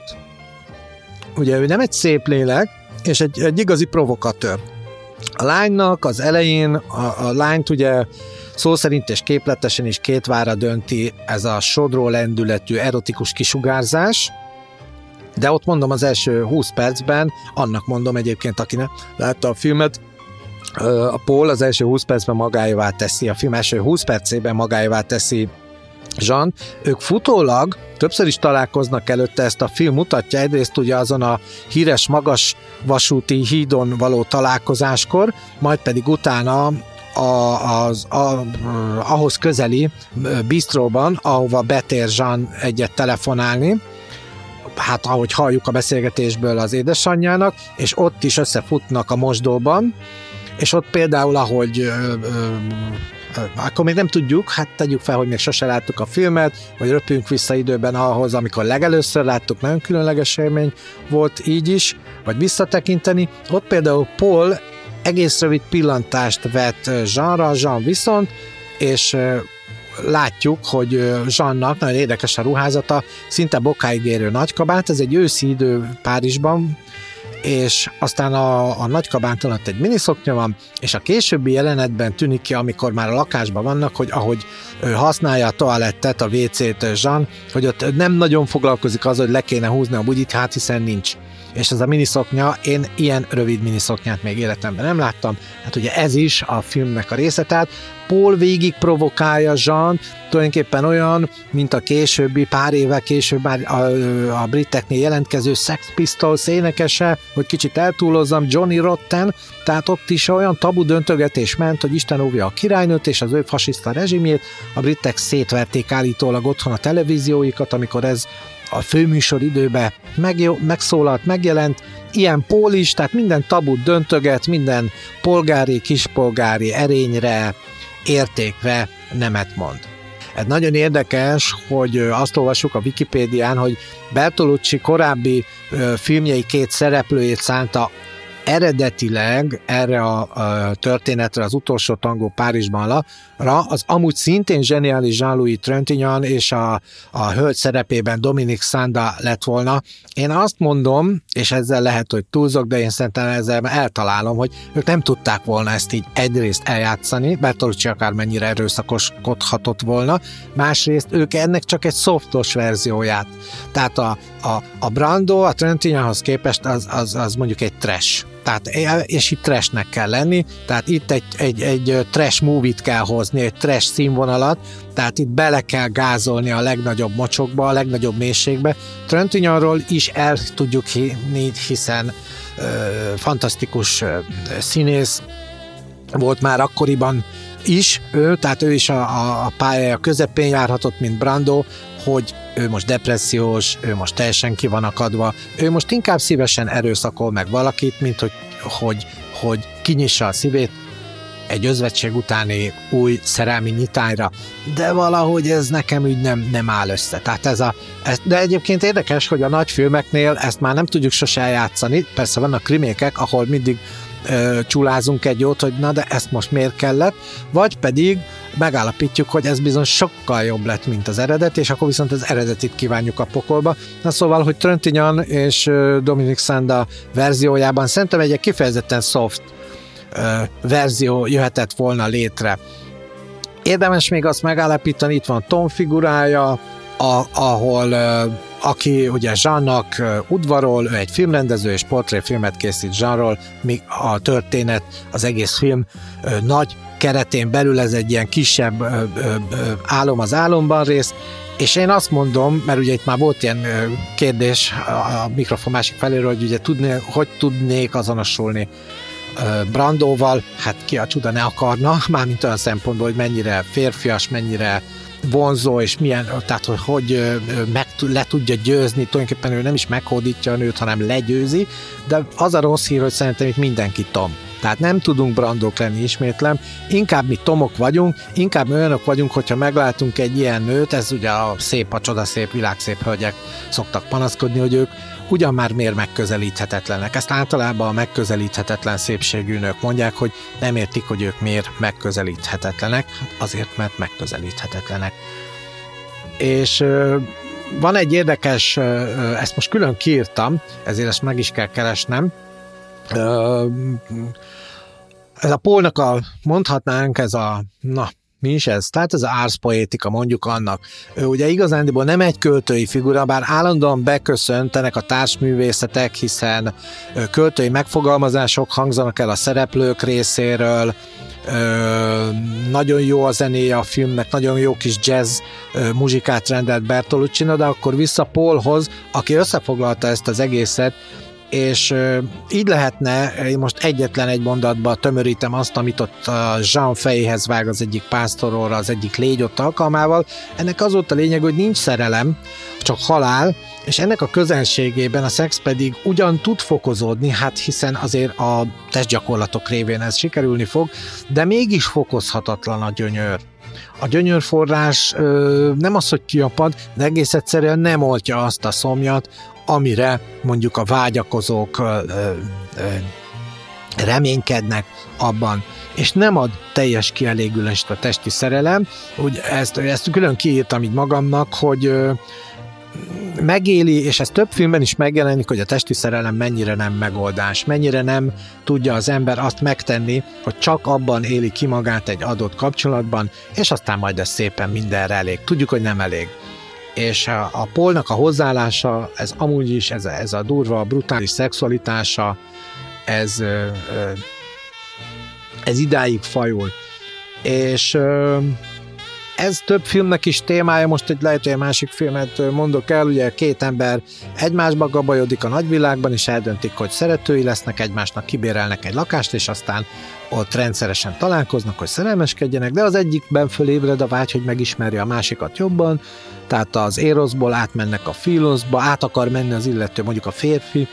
[SPEAKER 2] Ugye ő nem egy szép lélek, és egy, egy igazi provokatőr. A lánynak az elején, a, a lányt ugye szó szerint és képletesen is két vára dönti ez a sodró lendületű erotikus kisugárzás, de ott mondom az első húsz percben, annak mondom egyébként, aki ne látta a filmet, a Paul az első húsz percben magáévá teszi, a film első húsz percében magáévá teszi Jean. Ők futólag többször is találkoznak előtte, ezt a film mutatja, egyrészt ugye azon a híres magas vasúti hídon való találkozáskor, majd pedig utána A, az, a, ahhoz közeli bistróban, ahova betér Jean egyet telefonálni, hát ahogy halljuk a beszélgetésből az édesanyjának, és ott is összefutnak a mosdóban, és ott például, ahogy ö, ö, akkor még nem tudjuk, hát tegyük fel, hogy még sose láttuk a filmet, vagy röpünk vissza időben ahhoz, amikor legelőször láttuk, nagyon különleges élmény volt így is, vagy visszatekinteni. Ott például Paul egész rövid pillantást vett Jeanra, Jean viszont, és látjuk, hogy Jeannak nagyon érdekes a ruházata, szinte bokáig érő nagykabát, ez egy őszi idő Párizsban, és aztán a, a nagykabát alatt egy miniszoknya van, és a későbbi jelenetben tűnik ki, amikor már a lakásban vannak, hogy ahogy használja a toalettet, a vé cét Jean, hogy ott nem nagyon foglalkozik az, hogy le kéne húzni a bugyit, hát hiszen nincs. És ez a miniszoknya, én ilyen rövid miniszoknyát még életemben nem láttam. Hát ugye ez is a filmnek a része, tehát Paul végig provokálja Jean, tulajdonképpen olyan, mint a későbbi, pár évvel később már a, a briteknél jelentkező Sex Pistols énekese, hogy kicsit eltúlozzam, Johnny Rotten, tehát ott is olyan tabu döntögetés ment, hogy Isten óvja a királynőt és az ő fasiszta rezsimjét, a britek szétverték állítólag otthon a televízióikat, amikor ez a főműsor időben meg, megszólalt, megjelent, ilyen Paul is, tehát minden tabut döntöget, minden polgári, kispolgári erényre, értékre nemet mond. Ez nagyon érdekes, hogy azt olvassuk a Wikipédián, hogy Bertolucci korábbi filmjei két szereplőjét szánta eredetileg erre a, a történetre, az utolsó tangó Párizsban az amúgy szintén zseniális Jean-Louis Trintignant és a, a hölgy szerepében Dominique Sanda lett volna. Én azt mondom, és ezzel lehet, hogy túlzok, de én szerintem ezzel eltalálom, hogy ők nem tudták volna ezt így egyrészt eljátszani, Bertolucci akármennyire erőszakoskodhatott volna, másrészt ők ennek csak egy softos verzióját. Tehát a, a, a Brando, a Trintignanthoz képest az, az, az mondjuk egy trash. Tehát, és itt trashnek kell lenni, tehát itt egy, egy, egy trash movie-t kell hozni, egy trash színvonalat, tehát itt bele kell gázolni a legnagyobb mocsokba, a legnagyobb mélységbe. Trintignantról is el tudjuk hinni, hiszen ö, fantasztikus ö, színész volt már akkoriban is, ő, tehát ő is a, a, a pályája közepén járhatott, mint Brando, hogy ő most depressziós, ő most teljesen ki van akadva, ő most inkább szívesen erőszakol meg valakit, mint hogy, hogy, hogy kinyissa a szívét. egy özvegység utáni új szerelmi nyitányra, de valahogy ez nekem úgy nem, nem áll össze. Tehát ez a, ez, de egyébként érdekes, hogy a nagy filmeknél ezt már nem tudjuk sose eljátszani, persze vannak krimékek, ahol mindig ö, csulázunk egy jót, hogy na de ezt most miért kellett, vagy pedig megállapítjuk, hogy ez bizony sokkal jobb lett, mint az eredet, és akkor viszont az eredetit kívánjuk a pokolba. Na szóval, hogy Trintignant és Dominic Sanda verziójában szerintem egy kifejezetten soft ö, verzió jöhetett volna létre. Érdemes még azt megállapítani, itt van Tom figurája, a, ahol ö, aki ugye Jeannak udvarol, ő egy filmrendező, és portréfilmet készít Jeanról, míg a történet, az egész film ö, nagy keretén belül ez egy ilyen kisebb ö, ö, ö, álom az álomban rész, és én azt mondom, mert ugye itt már volt ilyen ö, kérdés a, a mikrofon másik feléről, hogy ugye tudné, hogy tudnék azonosulni ö, Brandóval, hát ki a csuda ne akarna, mármint olyan szempontból, hogy mennyire férfias, mennyire vonzó, és milyen, tehát hogy, hogy meg, le tudja győzni, tulajdonképpen ő nem is meghódítja a nőt, hanem legyőzi, de az a rossz hír, hogy szerintem itt mindenki Tom. Tehát nem tudunk Brandók lenni, ismétlem, inkább mi Tomok vagyunk, inkább olyanok vagyunk, hogyha meglátunk egy ilyen nőt, ez ugye a szép, a csodaszép, világszép hölgyek szoktak panaszkodni, hogy ők ugyan már miért megközelíthetetlenek. Ezt általában a megközelíthetetlen szépségű nők mondják, hogy nem értik, hogy ők miért megközelíthetetlenek, azért, mert megközelíthetetlenek. És ö, van egy érdekes, ö, ezt most külön kiírtam, ezért ezt meg is kell keresnem. Ö, ez a Paulnak a, mondhatnánk, ez a, na, mi is ez? Tehát ez az árszpoétika, mondjuk annak. Ő ugye igazándiból nem egy költői figura, bár állandóan beköszöntenek a társművészetek, hiszen költői megfogalmazások hangzanak el a szereplők részéről, Ö, nagyon jó a zenéje a filmnek, nagyon jó kis jazz ö, muzsikát rendelt Bertolucci, de akkor vissza Paulhoz, aki összefoglalta ezt az egészet, és ö, így lehetne, én most egyetlen egy mondatba tömörítem azt, amit ott a Jean fejéhez vág az egyik pásztororra, az egyik légy ott alkalmával. Ennek az volt a lényeg, hogy nincs szerelem, csak halál, és ennek a közelségében a szex pedig ugyan tud fokozódni, hát hiszen azért a testgyakorlatok révén ez sikerülni fog, de mégis fokozhatatlan a gyönyör. A gyönyörforrás ö, nem az, hogy kiapad, de egész egyszerűen nem oltja azt a szomjat, amire mondjuk a vágyakozók ö, ö, ö, reménykednek abban, és nem ad teljes kielégülést a testi szerelem. Úgy ezt, ezt külön kiírtam így magamnak, hogy ö, megéli, és ez több filmben is megjelenik, hogy a testi szerelem mennyire nem megoldás, mennyire nem tudja az ember azt megtenni, hogy csak abban éli ki magát egy adott kapcsolatban, és aztán majd ez szépen mindenre elég. Tudjuk, hogy nem elég. És a, a Paulnak a hozzáállása, ez amúgy is, ez a, ez a durva, brutális szexualitása, ez, ez idáig fajul. És ez több filmnek is témája, most egy lehet, hogy egy másik filmet mondok el, ugye két ember egymásba gabajodik a nagyvilágban, és eldöntik, hogy szeretői lesznek egymásnak, kibérelnek egy lakást, és aztán ott rendszeresen találkoznak, hogy szerelmeskedjenek, de az egyikben fölébred a vágy, hogy megismerje a másikat jobban, tehát az éroszból átmennek a filoszba, át akar menni az illető, mondjuk a férfi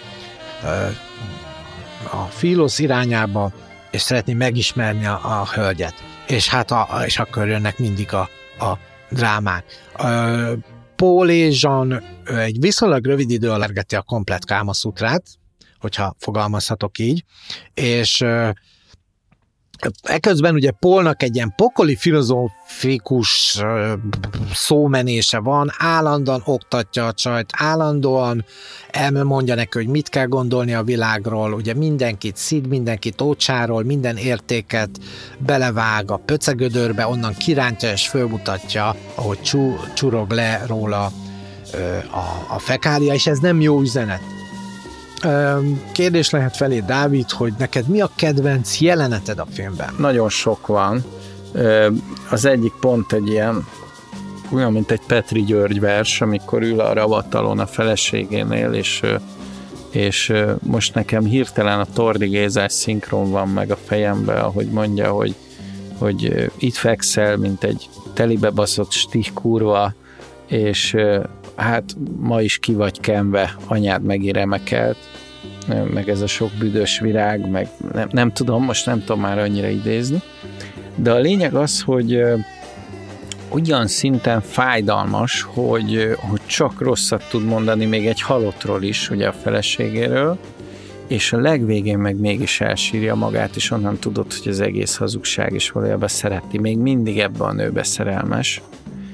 [SPEAKER 2] a filosz irányába, és szeretné megismerni a, a hölgyet. És hát a, és akkor jönnek mindig a, a drámák. Paul és Jean egy viszonylag rövid idő alatt ergeti a komplett Kámaszútrát, hogyha fogalmazhatok így, és eközben ugye Paulnak egy ilyen pokoli filozófikus szómenése van, állandóan oktatja a csajt, állandóan elmondja neki, hogy mit kell gondolni a világról, ugye mindenkit szid, mindenkit ócsárol, minden értéket belevág a pöcegödörbe, onnan kirántja és fölmutatja, ahogy csú, csurog le róla a, a fekália, és ez nem jó üzenet. Kérdés lehet felé, Dávid, hogy neked mi a kedvenc jeleneted a filmben?
[SPEAKER 3] Nagyon sok van. Az egyik pont egy ilyen, olyan, mint egy Petri György vers, amikor ül a ravatalon a feleségénél, és, és most nekem hirtelen a Tordi Gézás szinkron van meg a fejembe, ahogy mondja, hogy, hogy itt fekszel, mint egy telibe baszott stihkurva, és hát ma is ki vagy kenve, anyád megint remekelt, meg ez a sok büdös virág, meg nem, nem tudom, most nem tudom már annyira idézni. De a lényeg az, hogy olyan szinten fájdalmas, hogy, hogy csak rosszat tud mondani még egy halottról is, ugye a feleségéről, és a legvégén meg mégis elsírja magát, és onnan tudod, hogy az egész hazugság, és valójában szereti. Még mindig ebben a nőbe szerelmes.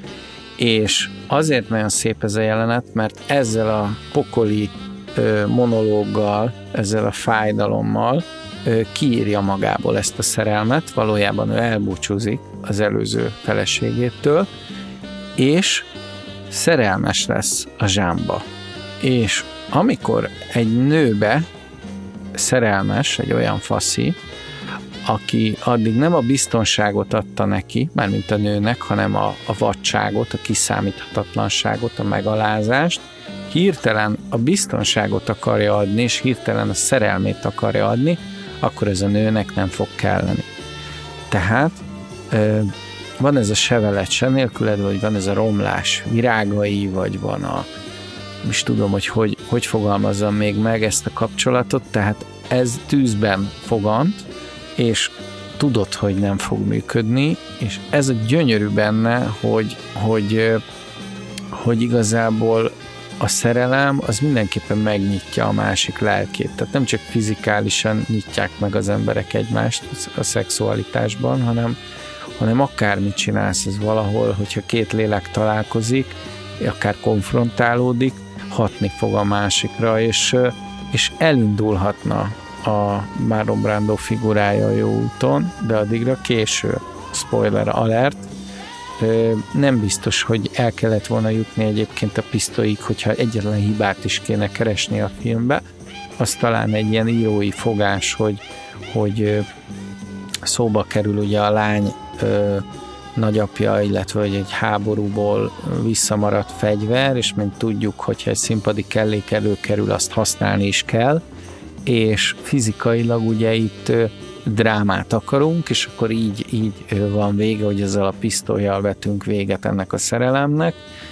[SPEAKER 3] És azért nagyon szép ez a jelenet, mert ezzel a pokoli ö, monológgal, ezzel a fájdalommal ö, kiírja magából ezt a szerelmet, valójában ő elbúcsúzik az előző feleségétől, és szerelmes lesz a Jeanba. És amikor egy nőbe szerelmes, egy olyan faszi, aki addig nem a biztonságot adta neki, mármint a nőnek, hanem a, a vadságot, a kiszámíthatatlanságot, a megalázást, hirtelen a biztonságot akarja adni, és hirtelen a szerelmét akarja adni, akkor ez a nőnek nem fog kelleni. Tehát ö, van ez a sevelet se nélküled, vagy van ez a romlás virágai, vagy van a, is tudom, hogy, hogy hogy fogalmazzam még meg ezt a kapcsolatot, tehát ez tűzben fogant, és tudod, hogy nem fog működni, és ez a gyönyörű benne, hogy, hogy, hogy igazából a szerelem az mindenképpen megnyitja a másik lelkét. Tehát nem csak fizikálisan nyitják meg az emberek egymást a szexualitásban, hanem, hanem akármit csinálsz, ez valahol, hogyha két lélek találkozik, akár konfrontálódik, hatni fog a másikra, és, és elindulhatna a Marlon Brando figurája a jó úton, de addigra késő. Spoiler alert. Nem biztos, hogy el kellett volna jutni egyébként a pisztolyig, hogyha egyetlen hibát is kéne keresni a filmbe. Az talán egy ilyen írói fogás, hogy, hogy szóba kerül ugye a lány nagyapja, illetve egy háborúból visszamaradt fegyver, és mint tudjuk, hogyha egy színpadi kellék előkerül, azt használni is kell, és fizikailag ugye itt drámát akarunk, és akkor így, így van vége, hogy ezzel a pisztollyal vetünk véget ennek a szerelemnek.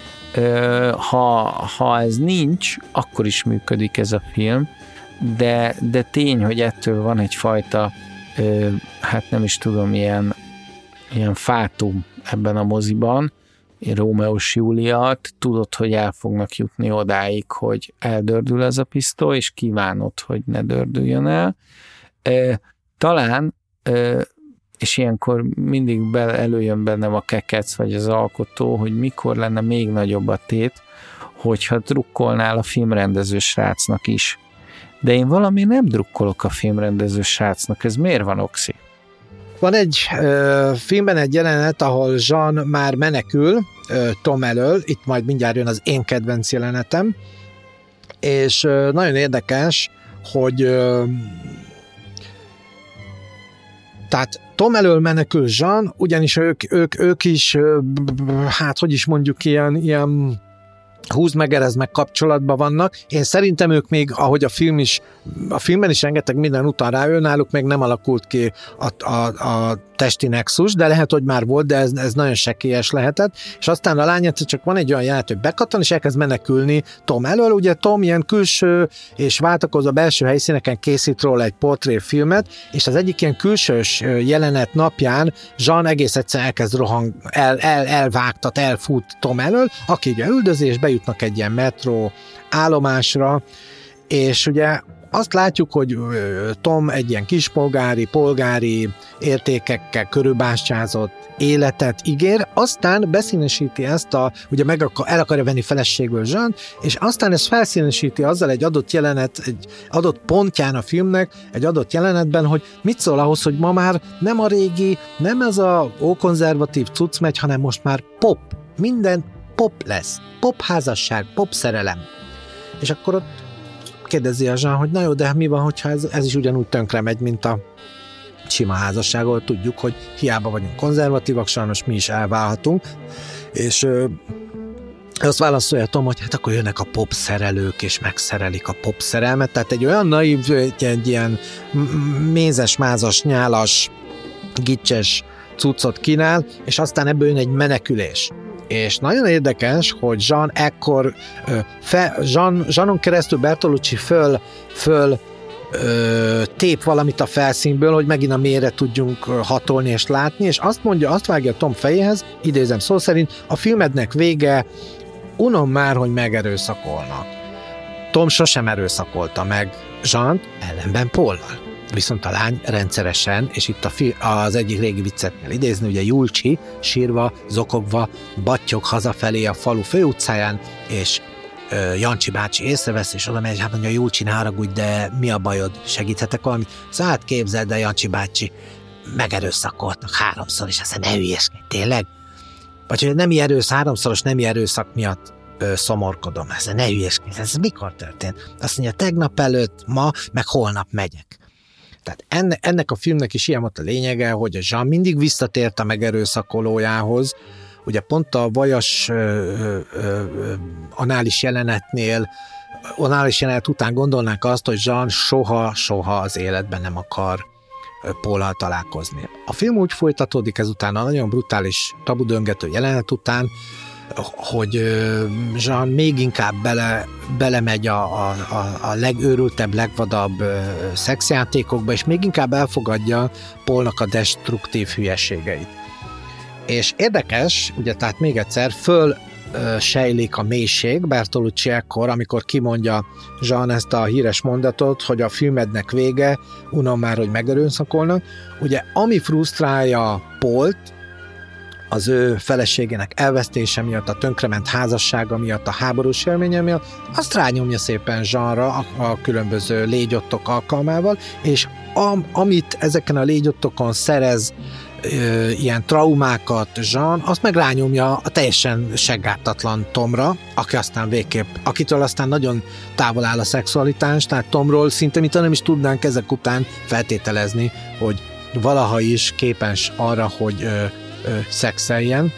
[SPEAKER 3] Ha, ha ez nincs, akkor is működik ez a film, de, de tény, hogy ettől van egyfajta, hát nem is tudom, ilyen, ilyen fátum ebben a moziban, Rómeós Júliát, tudod, hogy el fognak jutni odáig, hogy eldördül ez a pisztoly, és kívánod, hogy ne dördüljön el. E, talán, e, és ilyenkor mindig be, előjön bennem a kekec, vagy az alkotó, hogy mikor lenne még nagyobb a tét, hogyha drukkolnál a filmrendező srácnak is. De én valami nem drukkolok a filmrendező srácnak. Ez miért van, Oxi?
[SPEAKER 2] Van egy ö, filmben egy jelenet, ahol Jean már menekül ö, Tom elől, itt majd mindjárt jön az én kedvenc jelenetem, és ö, nagyon érdekes, hogy ö, tehát Tom elől menekül Jean, ugyanis ők, ők, ők is, ö, hát hogy is mondjuk, ilyen, ilyen húz meg, erezd meg kapcsolatban vannak. Én szerintem ők még, ahogy a film is, a filmben is rengeteg minden után rájön, náluk még nem alakult ki a, a, a testi nexus, de lehet, hogy már volt, de ez, ez nagyon sekélyes lehetett, és aztán a lány csak van egy olyan jelenet, hogy bekattan, és elkezd menekülni Tom elől. Ugye Tom ilyen külső és váltakozó belső helyszíneken készít róla egy portréfilmet, és az egyik ilyen külsős jelenet napján Jean egész egyszer elkezd rohang, el, el, elvágtat, elfut Tom elől, aki ugye üldözi, és bejutnak egy ilyen metró állomásra, és ugye azt látjuk, hogy Tom egy ilyen kispolgári, polgári értékekkel körülbástyázott életet ígér, aztán beszínesíti ezt a, ugye meg akar, el akarja venni feleségül Jean, és aztán ezt felszínesíti azzal egy adott jelenet, egy adott pontján a filmnek, egy adott jelenetben, hogy mit szól ahhoz, hogy ma már nem a régi, nem ez a ókonzervatív cucc megy, hanem most már pop, minden pop lesz, pop házasság, pop szerelem. És akkor ott kérdezi a Jean, hogy na jó, de mi van, hogyha ez, ez is ugyanúgy tönkre megy, mint a sima házasságról. Tudjuk, hogy hiába vagyunk konzervatívak, sajnos mi is elválhatunk, és ö, azt válaszolja Tom, hogy hát akkor jönnek a pop szerelők, és megszerelik a pop szerelmet, tehát egy olyan naív, egy, egy ilyen mézes-mázas, nyálas, gicses cuccot kínál, és aztán ebből jön egy menekülés. És nagyon érdekes, hogy Jean ekkor fe, Jean, Jeanon keresztül Bertolucci föl, föl ö, tép valamit a felszínből, hogy megint a mélyre tudjunk hatolni és látni, és azt mondja, azt vágja Tom fejéhez, idézem szó szerint, a filmednek vége, unom már, hogy megerőszakolnak. Tom sosem erőszakolta meg Jeant, ellenben Paul-nal. Viszont a lány rendszeresen, és itt a fi, az egyik régi viccet kell idézni, ugye Julcsi sírva, zokogva battyog hazafelé a falu főutcáján, és ö, Jancsi bácsi észrevesz, és oda megy, hát mondja, Julcsi, ne haragudj, de mi a bajod, segíthetek valamit? Szóval hát képzeld, de Jancsi bácsi megerőszakoltak háromszor, és aztán ne hülyeskedj, tényleg? Vagy hogy nem erősz, háromszoros nemi erőszak miatt ö, szomorkodom, ez ne hülyeskedj, ez mikor történt? Azt mondja, tegnap előtt, ma, meg holnap megyek. Tehát enne, ennek a filmnek is ilyen volt a lényege, hogy a Jean mindig visszatért a megerőszakolójához. Ugye pont a vajas ö, ö, ö, anális jelenetnél, anális jelenet után gondolnánk azt, hogy Jean soha-soha az életben nem akar Paul-al találkozni. A film úgy folytatódik ezután a nagyon brutális tabudöngető jelenet után, hogy Jean még inkább bele, belemegy a, a, a legőrültebb, legvadabb szexjátékokba, és még inkább elfogadja Paulnak a destruktív hülyeségeit. És érdekes, ugye, tehát még egyszer, föl sejlik a mélység Bertolucci ekkor, amikor kimondja Jean ezt a híres mondatot, hogy a filmednek vége, unom már, hogy megerőszakolnak. Ugye, ami frusztrálja Pault, az ő feleségének elvesztése miatt, a tönkrement házassága miatt, a háborús élménye miatt, azt rányomja szépen Jeanra a, a különböző légyottok alkalmával, és am, amit ezeken a légyottokon szerez ö, ilyen traumákat Jean, azt meg rányomja a teljesen seggártatlan Tomra, aki aztán végképp, akitől aztán nagyon távol áll a szexualitás, tehát Tomról szinte mit nem is tudnánk ezek után feltételezni, hogy valaha is képes arra, hogy ö, szexeljen.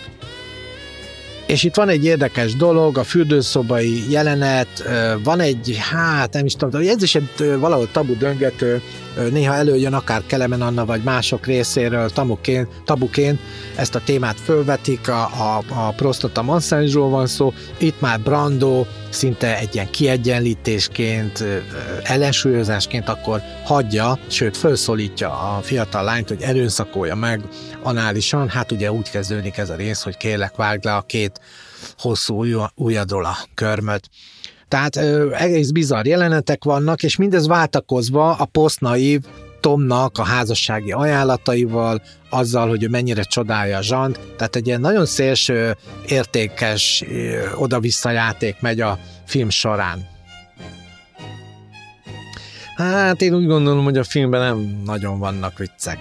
[SPEAKER 2] És itt van egy érdekes dolog, a fürdőszobai jelenet, van egy, hát nem is tudom, hogy ez is egy valahol tabu döngető, néha előjön akár Kelemen Anna vagy mások részéről tabuként, tabuként ezt a témát fölvetik, a, a, a prostata masszázsról van szó, itt már Brando szinte egy ilyen kiegyenlítésként, ellensúlyozásként akkor hagyja, sőt felszólítja a fiatal lányt, hogy erőszakolja meg análisan, hát ugye úgy kezdődik ez a rész, hogy kérlek vágd le a két hosszú ujjadról a körmöt. Tehát ö, egész bizarr jelenetek vannak, és mindez váltakozva a posztnaív Tomnak a házassági ajánlataival, azzal, hogy ő mennyire csodálja Jeant, tehát egy ilyen nagyon szélső, értékes oda-vissza játék megy a film során. Hát én úgy gondolom, hogy a filmben nem nagyon vannak viccek.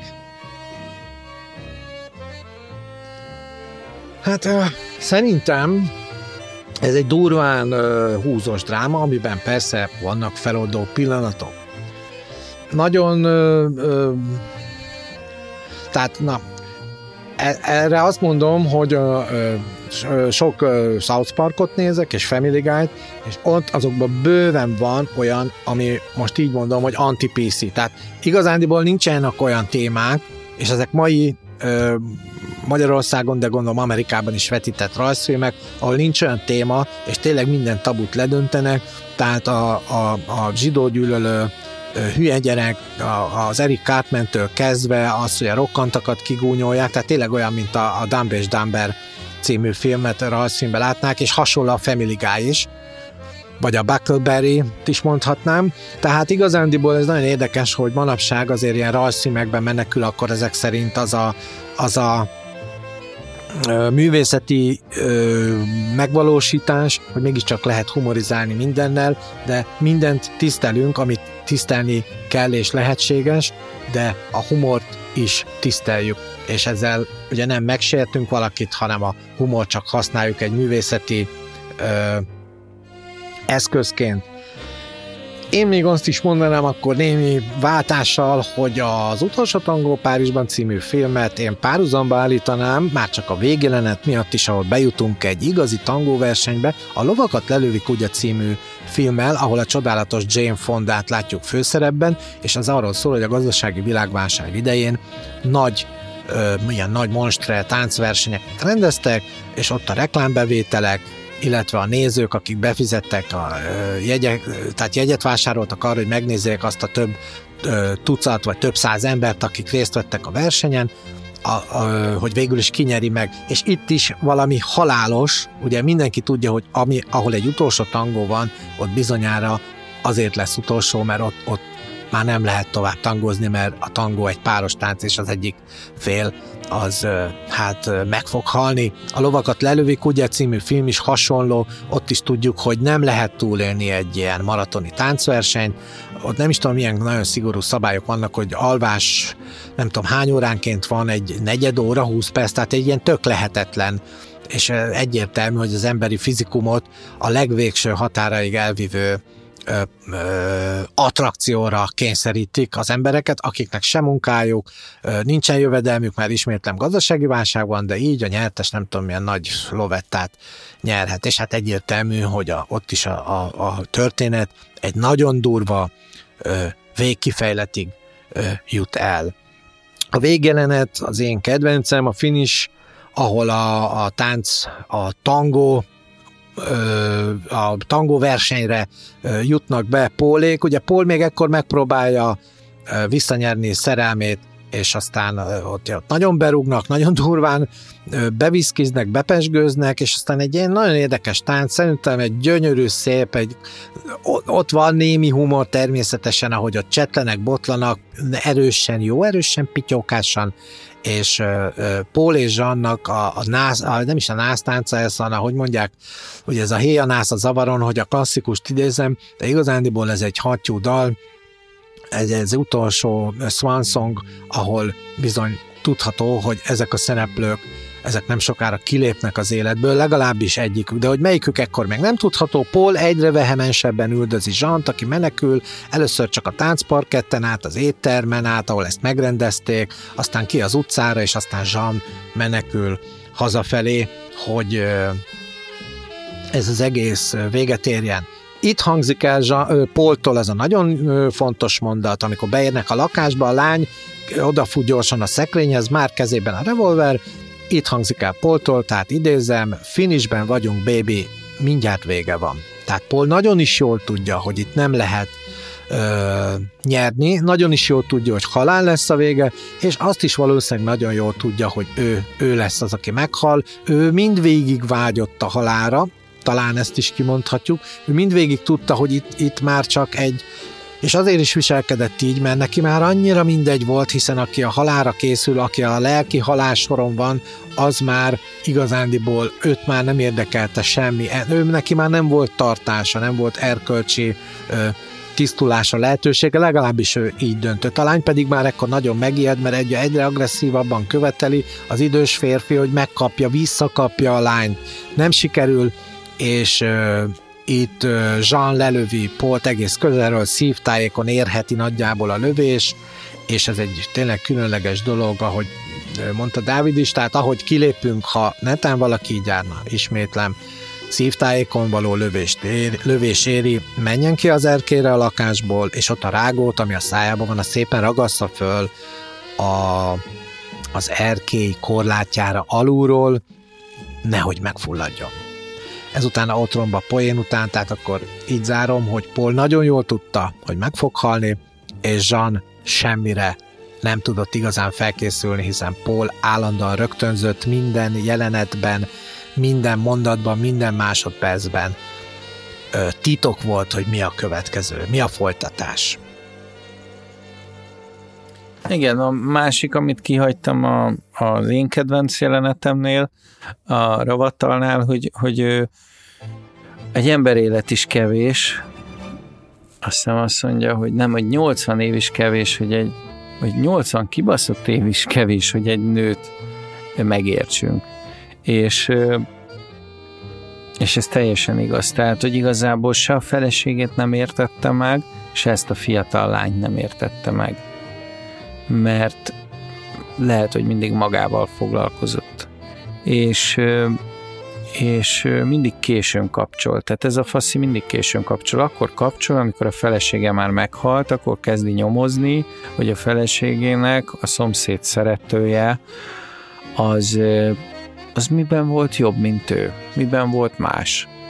[SPEAKER 2] Hát ö, szerintem ez egy durván ö, húzós dráma, amiben persze vannak feloldó pillanatok. Nagyon ö, ö, tehát na erre azt mondom, hogy ö, ö, sok ö, South Parkot nézek, és Family Guy-t, és ott azokban bőven van olyan, ami most így mondom, hogy anti-pé cé. Tehát igazándiból nincsenek olyan témák, és ezek mai ö, Magyarországon, de gondolom Amerikában is vetített rajzfilmek, ahol nincs olyan téma, és tényleg minden tabut ledöntenek, tehát a, a, a zsidó gyűlölő hülye gyerek, az Eric Cartman-től kezdve az, hogy a rokkantakat kigúnyolják, tehát tényleg olyan, mint a, a Dumb és Dumber című filmet rajzfilmben látnák, és hasonló a Family Guy is, vagy a Buckleberry-t is mondhatnám. Tehát igazándiból ez nagyon érdekes, hogy manapság azért ilyen rajzfilmekben menekül akkor ezek szerint az a, az a művészeti ö, megvalósítás, hogy mégiscsak lehet humorizálni mindennel, de mindent tisztelünk, amit tisztelni kell és lehetséges, de a humort is tiszteljük, és ezzel ugye nem megsértünk valakit, hanem a humor csak használjuk egy művészeti ö, eszközként. Én még azt is mondanám akkor némi váltással, hogy az Utolsó tangó Párizsban című filmet én párhuzamba állítanám, már csak a végjelenet miatt is, ahol bejutunk egy igazi tangóversenybe, a Lovakat lelövik ugye című filmmel, ahol a csodálatos Jane Fondát látjuk főszerepben, és az arról szól, hogy a gazdasági világválság idején nagy ö, milyen nagy monstre táncversenyeket rendeztek, és ott a reklámbevételek illetve a nézők, akik befizettek a jegyek, tehát jegyet vásároltak arra, hogy megnézzék azt a több tucat vagy több száz embert, akik részt vettek a versenyen, A, a, hogy végül is kinyeri meg. És itt is valami halálos, ugye mindenki tudja, hogy ami, ahol egy utolsó tangó van, ott bizonyára azért lesz utolsó, mert ott, ott már nem lehet tovább tangózni, mert a tangó egy páros tánc, és az egyik fél az hát meg fog halni. A lovakat lelövik, ugye című film is hasonló, ott is tudjuk, hogy nem lehet túlélni egy ilyen maratoni táncversenyt, ott nem is tudom, milyen nagyon szigorú szabályok vannak, hogy alvás, nem tudom hány óránként van, egy negyed óra, húsz perc, tehát egy ilyen tök lehetetlen, és egyértelmű, hogy az emberi fizikumot a legvégső határaig elvívő Ö, ö, attrakcióra kényszerítik az embereket, akiknek sem munkájuk, ö, nincsen jövedelmük, mert ismétlem gazdasági válság van, de így a nyertes nem tudom milyen nagy lovettát nyerhet, és hát egyértelmű, hogy a, ott is a, a, a történet egy nagyon durva ö, végkifejletig ö, jut el. A végjelenet az én kedvencem, a finish, ahol a, a tánc, a tangó, a tangó versenyre jutnak be Paulék. Ugye Paul még ekkor megpróbálja visszanyerni szerelmét, és aztán ott, ott nagyon berúgnak, nagyon durván beviszkiznek, bepesgőznek, és aztán egy ilyen nagyon érdekes tánc, szerintem egy gyönyörű, szép, egy, ott van némi humor természetesen, ahogy ott csetlenek, botlanak, erősen, jó erősen, pityókásan, és uh, Paul és Jeannak a, a nász, a, nem is a násztánca ez, hanem, ahogy mondják, hogy ez a héjanász a zavaron, hogy a klasszikust idézem, de igazándiból ez egy hattyú dal, ez az utolsó swan song, ahol bizony tudható, hogy ezek a szereplők, ezek nem sokára kilépnek az életből, legalábbis egyikük, de hogy melyikük ekkor még nem tudható. Paul egyre vehemensebben üldözi Jeant, aki menekül, először csak a táncparketten át, az éttermen át, ahol ezt megrendezték, aztán ki az utcára, és aztán Jean menekül hazafelé, hogy ez az egész véget érjen. Itt hangzik el Jean, Paultól ez a nagyon fontos mondat, amikor beérnek a lakásba, a lány odafut gyorsan a szekrényhez, már kezében a revolver, itt hangzik el Paultól, tehát idézem, finishben vagyunk, baby, mindjárt vége van. Tehát Paul nagyon is jól tudja, hogy itt nem lehet ö, nyerni, nagyon is jól tudja, hogy halál lesz a vége, és azt is valószínűleg nagyon jól tudja, hogy ő, ő lesz az, aki meghal. Ő mindvégig vágyott a halálra, talán ezt is kimondhatjuk, ő mindvégig tudta, hogy itt, itt már csak egy, és azért is viselkedett így, mert neki már annyira mindegy volt, hiszen aki a halálra készül, aki a lelki halálsoron van, az már igazándiból őt már nem érdekelte semmi. Ő neki már nem volt tartása, nem volt erkölcsi ö, tisztulása, lehetősége, legalábbis ő így döntött. A lány pedig már ekkor nagyon megijed, mert egy, egyre agresszívabban követeli az idős férfi, hogy megkapja, visszakapja a lányt. Nem sikerül, és ö, itt Jean lelövi Pault egész közelről, szívtájékon érheti nagyjából a lövés, és ez egy tényleg különleges dolog, ahogy mondta Dávid is, tehát ahogy kilépünk, ha netán valaki így járna, ismétlem, szívtájékon való lövést ér, lövés éri, menjen ki az erkére a lakásból, és ott a rágót, ami a szájában van, a szépen ragassza föl a, az erkély korlátjára alulról, nehogy megfulladjon. Ezután a otromba poén után, tehát akkor így zárom, hogy Paul nagyon jól tudta, hogy meg fog halni, és Jean semmire nem tudott igazán felkészülni, hiszen Paul állandóan rögtönzött minden jelenetben, minden mondatban, minden másodpercben. Ö, titok volt, hogy mi a következő, mi a folytatás.
[SPEAKER 3] Igen, a másik, amit kihagytam a, az én kedvenc jelenetemnél, a Ravatalnál, hogy, hogy egy ember élet is kevés. Azt hiszem azt mondja, hogy nem, hogy nyolcvan év is kevés, hogy egy hogy nyolcvan kibaszott év is kevés, hogy egy nőt megértsünk. És, és ez teljesen igaz. Tehát, hogy igazából se a feleségét nem értette meg, se ezt a fiatal lányt nem értette meg. Mert lehet, hogy mindig magával foglalkozott. És, és mindig későn kapcsol. Tehát ez a faszi mindig későn kapcsol. Akkor kapcsol, amikor a felesége már meghalt, akkor kezdi nyomozni, hogy a feleségének a szomszéd szeretője az, az miben volt jobb, mint ő. Miben volt más.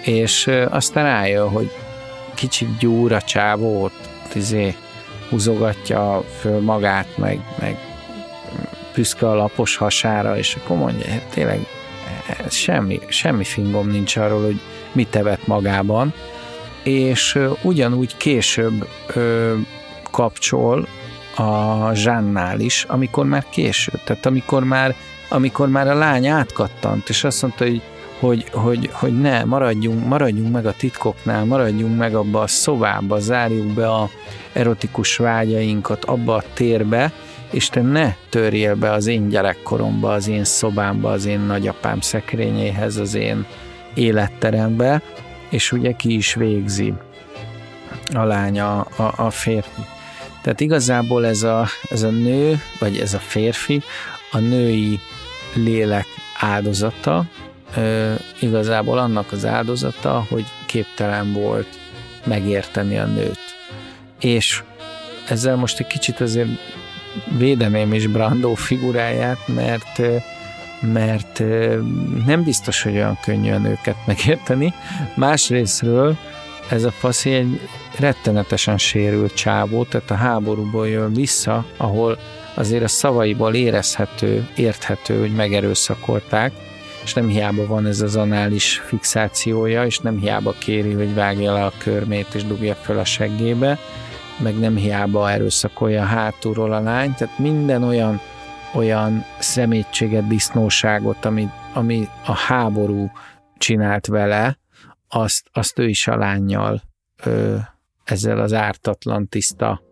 [SPEAKER 3] és aztán rájön, hogy kicsit gyúr a csávó, ott izé húzogatja föl magát, meg, meg büszke a lapos hasára, és akkor mondja, hát tényleg semmi, semmi fingom nincs arról, hogy mit evett magában, és ugyanúgy később ö, kapcsol a Jeannál is, amikor már később, tehát amikor már, amikor már a lány átkattant, és azt mondta, hogy, hogy, hogy, hogy ne, maradjunk, maradjunk meg a titkoknál, maradjunk meg abba a szobába, zárjuk be a erotikus vágyainkat abba a térbe, és te ne törjél be az én gyerekkoromba, az én szobámba, az én nagyapám szekrényéhez, az én életterembe, és ugye ki is végzi a lánya, a, a férfi. Tehát igazából ez a, ez a nő, vagy ez a férfi a női lélek áldozata, e, igazából annak az áldozata, hogy képtelen volt megérteni a nőt. És ezzel most egy kicsit azért védeném is Brando figuráját, mert, mert nem biztos, hogy olyan könnyű a nőket megérteni. Másrésztről ez a faszi egy rettenetesen sérült csávó, tehát a háborúból jön vissza, ahol azért a szavaiból érezhető, érthető, hogy megerőszakolták, és nem hiába van ez az anális fixációja, és nem hiába kéri, hogy vágja le a körmét, és dugja fel a seggébe, meg nem hiába erőszakolja hátulról a lány, tehát minden olyan, olyan szemétséget, disznóságot, ami, ami a háború csinált vele, azt, azt ő is a lánnyal, ö, ezzel az ártatlan, tiszta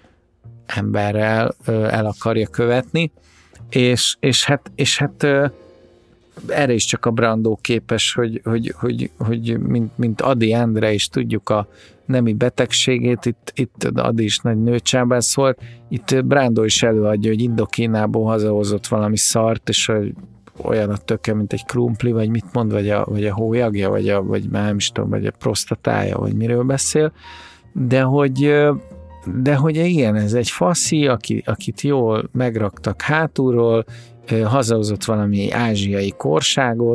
[SPEAKER 3] emberrel ö, el akarja követni, és, és hát, és hát ö, erre is csak a Brando képes, hogy, hogy, hogy, hogy mint, mint Adi Endre is tudjuk a nemi betegségét, itt, itt Adi is nagy nőcsábász volt, itt Brando is előadja, hogy Indokínából hazahozott valami szart, és hogy olyan a töke, mint egy krumpli, vagy mit mond, vagy a, vagy a hólyagja, vagy, a, vagy már nem is tudom, vagy a prostatája, vagy miről beszél, de hogy, de hogy igen, ez egy faszi, aki, akit jól megraktak hátulról, hazahozott valami ázsiai korságot,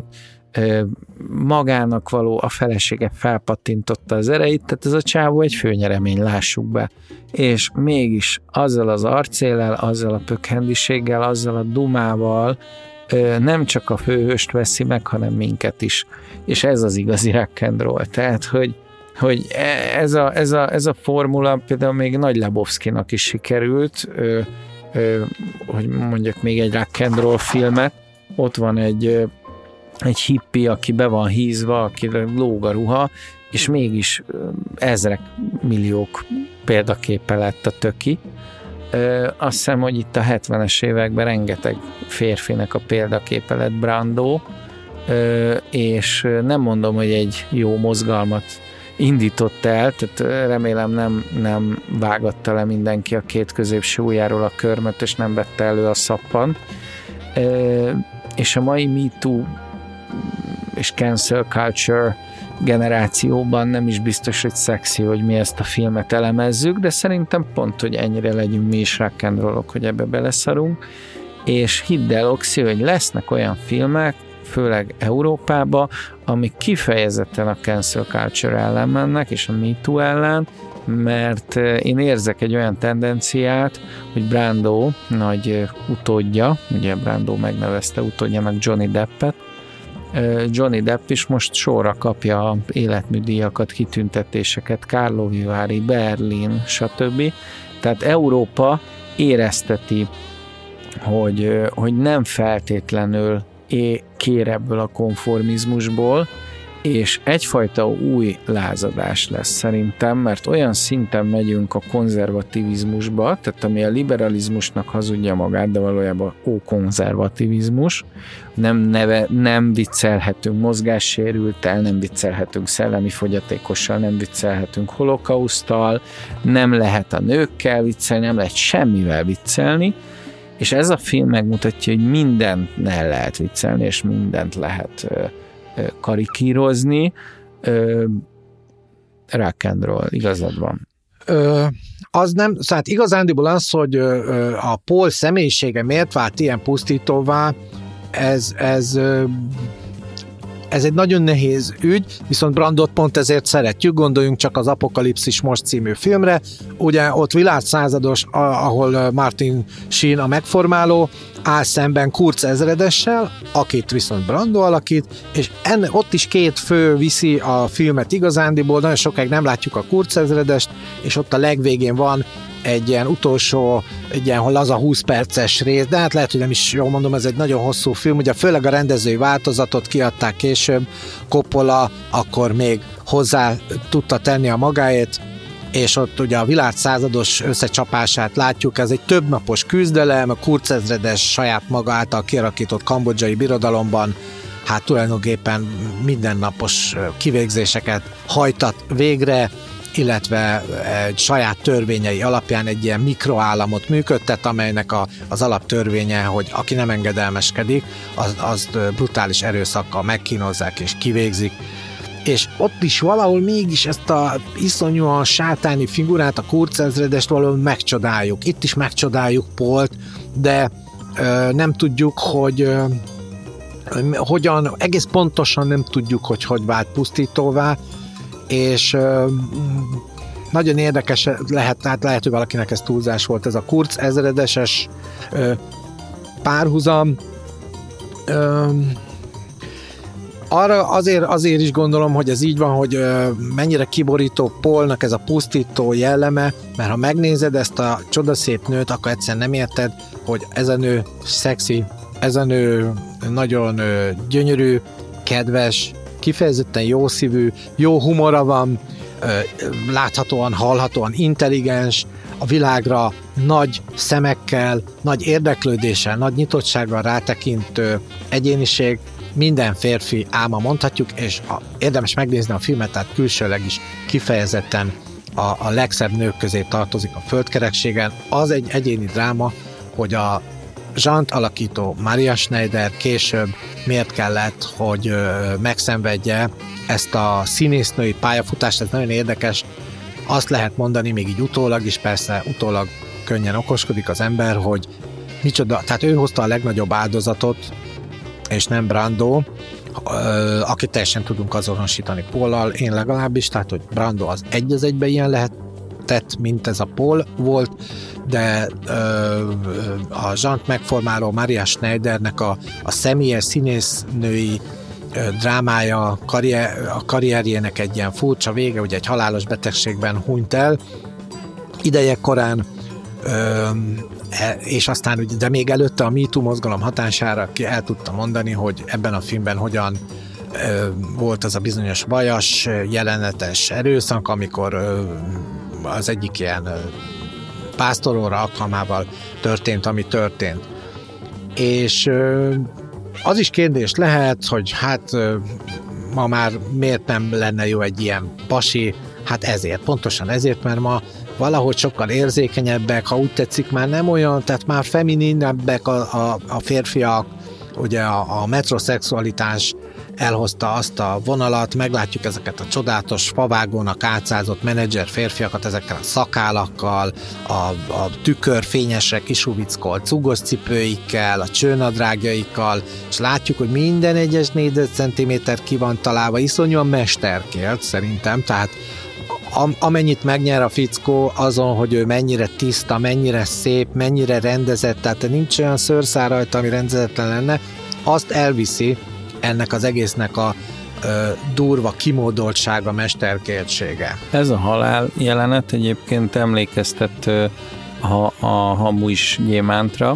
[SPEAKER 3] magának való, a felesége felpattintotta az erejét, tehát ez a csávó egy főnyeremény, lássuk be. És mégis azzal az arcéllel, azzal a pökhendiséggel, azzal a dumával nem csak a főhőst veszi meg, hanem minket is. És ez az igazi rock and roll. Tehát, hogy, hogy ez, a, ez, a, ez a formula például még Nagy Lebowskinak is sikerült, ö, ö, hogy mondjak még egy rock and roll filmet, ott van egy egy hippi, aki be van hízva, aki lóg a ruha, és mégis ezrek, milliók példaképe lett a töki. Azt hiszem, hogy itt a hetvenes években rengeteg férfinek a példaképe lett Brando, és nem mondom, hogy egy jó mozgalmat indított el, tehát remélem nem, nem vágatta le mindenki a két középső ujjáról a körmöt, és nem vette elő a szappan. És a mai Me Too és cancel culture generációban nem is biztos, hogy szexi, hogy mi ezt a filmet elemezzük, de szerintem pont, hogy ennyire legyünk mi is rock and rollok, hogy ebbe beleszarunk, és hidd el, Oxi, hogy lesznek olyan filmek, főleg Európában, amik kifejezetten a cancel culture ellen mennek, és a Me Too ellen, mert én érzek egy olyan tendenciát, hogy Brando nagy utódja, ugye Brando megnevezte utódjának Johnny Deppet, Johnny Depp is most sorra kapja életműdíjakat, kitüntetéseket, Karlovy Vary, Berlin, stb. Tehát Európa érezteti, hogy, hogy nem feltétlenül kér ebből a konformizmusból, és egyfajta új lázadás lesz szerintem, mert olyan szinten megyünk a konzervativizmusba, tehát ami a liberalizmusnak hazudja magát, de valójában ókonzervativizmus, nem, neve, nem viccelhetünk mozgássérülttel, nem viccelhetünk szellemi fogyatékossal, nem viccelhetünk holokauszttal, nem lehet a nőkkel viccelni, nem lehet semmivel viccelni, és ez a film megmutatja, hogy mindent el lehet viccelni, és mindent lehet karikírozni. Rock and roll, igazad van.
[SPEAKER 2] Ö, az nem, szóval igazándiból az, hogy ö, a Paul személyisége miért vált ilyen pusztítóvá, ez, ez ö, ez egy nagyon nehéz ügy, viszont Brandot pont ezért szeretjük, gondoljunk csak az Apokalipszis Most című filmre, ugye ott világszázados, ahol Martin Sheen a megformáló, áll szemben Kurz ezredessel, akit viszont Brando alakít, és enne, ott is két fő viszi a filmet igazándiból, nagyon sokáig nem látjuk a Kurz ezredest, és ott a legvégén van egy ilyen utolsó, egy ilyen laza húsz perces rész, de hát lehet, hogy nem is jól mondom, ez egy nagyon hosszú film, ugye főleg a rendezői változatot kiadták később, Coppola akkor még hozzá tudta tenni a magáét, és ott ugye a világszázados összecsapását látjuk, ez egy többnapos küzdelem, a Kurz ezredes saját maga által kialakított kambodzsai birodalomban, hát tulajdonképpen mindennapos kivégzéseket hajtat végre, illetve egy saját törvényei alapján egy ilyen mikroállamot működtet, amelynek a, az alaptörvénye, hogy aki nem engedelmeskedik, az, azt brutális erőszakkal megkínozzák és kivégzik. És ott is valahol mégis ezt a iszonyúan sátáni figurát, a Kurz ezredest valahol megcsodáljuk. Itt is megcsodáljuk Pault, de ö, nem tudjuk, hogy ö, hogyan, egész pontosan nem tudjuk, hogy hogy vált pusztítóvá, és ö, nagyon érdekes lehet, tehát lehet, hogy valakinek ez túlzás volt, ez a Kurz ezredeses ö, párhuzam. Ö, Arra azért, azért is gondolom, hogy ez így van, hogy ö, mennyire kiborító Paulnak ez a pusztító jelleme, mert ha megnézed ezt a csodaszép nőt, akkor egyszerűen nem érted, hogy ez a nő szexi, ez a nő nagyon ö, gyönyörű, kedves, kifejezetten jószívű, jó humora van, ö, láthatóan, hallhatóan intelligens, a világra nagy szemekkel, nagy érdeklődéssel, nagy nyitottsággal rátekintő egyéniség, minden férfi álma mondhatjuk, és a, érdemes megnézni a filmet, tehát külsőleg is kifejezetten a, a legszebb nők közé tartozik a földkerekségen. Az egy egyéni dráma, hogy a Jeant alakító Maria Schneider később miért kellett, hogy ö, megszenvedje ezt a színésznői pályafutást, ez nagyon érdekes. Azt lehet mondani, még így utólag is, persze utólag könnyen okoskodik az ember, hogy micsoda, tehát ő hozta a legnagyobb áldozatot, és nem Brando, akit teljesen tudunk azonosítani Paullal, én legalábbis, tehát hogy Brando az egy az egyben ilyen lehetett, mint ez a Paul volt, de a Jeant megformáló Maria Schneidernek a, a személyes színésznői drámája, karrier, a karrierjének egy ilyen furcsa vége, ugye egy halálos betegségben hunyt el, ideje korán, és aztán ugye, de még előtte a MeToo mozgalom hatására ki el tudta mondani, hogy ebben a filmben hogyan ö, volt az a bizonyos vajas, jelenetes erőszak, amikor ö, az egyik ilyen ö, pásztoróra alkalmával történt, ami történt. És ö, az is kérdés lehet, hogy hát ö, ma már miért nem lenne jó egy ilyen pasi, hát ezért, pontosan ezért, mert ma valahogy sokkal érzékenyebbek, ha úgy tetszik, már nem olyan, tehát már femininebbek a, a, a férfiak, ugye a, a metroszexualitás elhozta azt a vonalat, meglátjuk ezeket a csodálatos favágónak átszázott menedzser férfiakat ezekkel a szakállakkal, a, a tükörfényesre kisuvickolt cugos cipőikkel, a csőnadrágjaikkal, és látjuk, hogy minden egyes négyzetcentiméter ki van találva, iszonyúan mesterkért szerintem, tehát amennyit megnyer a fickó azon, hogy ő mennyire tiszta, mennyire szép, mennyire rendezett, tehát nincs olyan szőrszál rajta, ami rendezetlen lenne, azt elviszi ennek az egésznek a ö, durva kimódoltsága, mesterkértsége.
[SPEAKER 3] Ez a halál jelenet egyébként emlékeztet ö, a, a Hamuis gyémántra,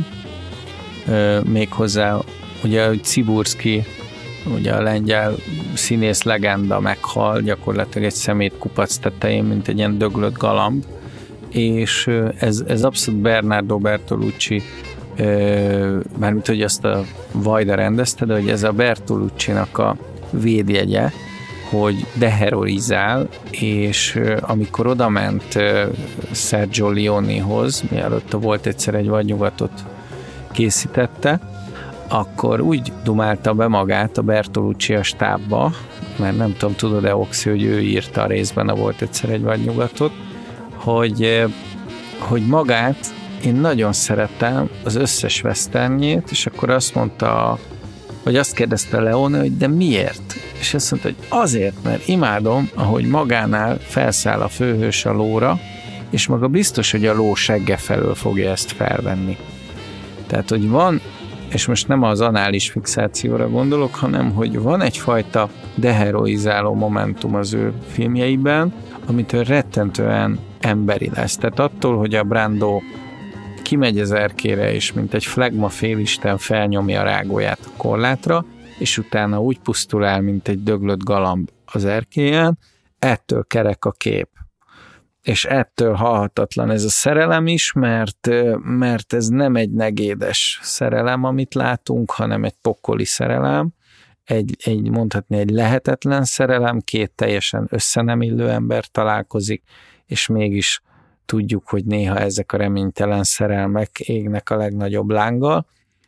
[SPEAKER 3] ö, méghozzá ugye, hogy Cibulski, ugye a lengyel színész legenda meghal gyakorlatilag egy szemétkupac tetején, mint egy ilyen döglött galamb, és ez, ez abszolút Bernardo Bertolucci, mármint hogy azt a Vajda rendezte, de hogy ez a Bertoluccinak a védjegye, hogy deheroizál, és amikor odament Sergio Leonehoz, mielőtt volt egyszer egy vadnyugatot készítette, akkor úgy dumálta be magát a Bertolucci a stábba, mert nem tudom, tudod-e, Oxi, hogy ő írta a részben, a Volt egyszer egy vadnyugatot, hogy, hogy magát én nagyon szeretem, az összes westernjét, és akkor azt mondta a, hogy azt kérdezte Leone, hogy de miért? És azt mondta, hogy azért, mert imádom, ahogy magánál felszáll a főhős a lóra, és maga biztos, hogy a ló segge felől fogja ezt felvenni. Tehát, hogy van, és most nem az anális fixációra gondolok, hanem, hogy van egyfajta deheroizáló momentum az ő filmjeiben, amitől rettentően emberi lesz. Tehát attól, hogy a Brando kimegy az erkére, és mint egy flegma félisten felnyomja a rágóját a korlátra, és utána úgy pusztul el, mint egy döglött galamb az erkélyen, ettől kerek a kép. És ettől halhatatlan ez a szerelem is, mert, mert ez nem egy negédes szerelem, amit látunk, hanem egy pokoli szerelem, egy, egy mondhatni egy lehetetlen szerelem, két teljesen összenemillő ember találkozik, és mégis tudjuk, hogy néha ezek a reménytelen szerelmek égnek a legnagyobb lánggal.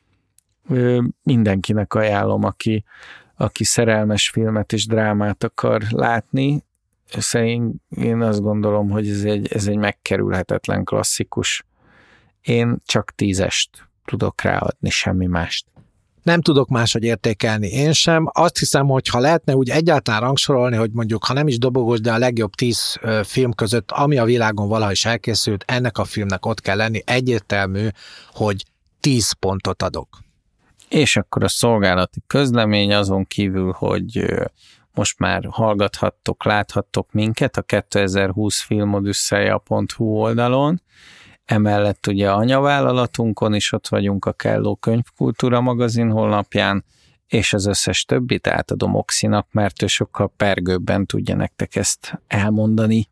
[SPEAKER 3] Mindenkinek ajánlom, aki, aki szerelmes filmet és drámát akar látni. Szerintem én azt gondolom, hogy ez egy, ez egy megkerülhetetlen klasszikus. Én csak tízest tudok ráadni, semmi mást.
[SPEAKER 2] Nem tudok máshogy értékelni én sem. Azt hiszem, hogy ha lehetne úgy egyáltalán rangsorolni, hogy mondjuk, ha nem is dobogós, de a legjobb tíz film között, ami a világon valaha is elkészült, ennek a filmnek ott kell lenni. Egyértelmű, hogy tíz pontot adok. És
[SPEAKER 3] akkor a szolgálati közlemény azon kívül, hogy most már hallgathattok, láthattok minket a kétezer-húsz filmodüsszeja pont hú oldalon. Emellett ugye anyavállalatunkon is ott vagyunk, a Kelló Könyvkultúra magazin honlapján, és az összes többit átadom Oxinak, mert ő sokkal pergőbben tudja nektek ezt elmondani.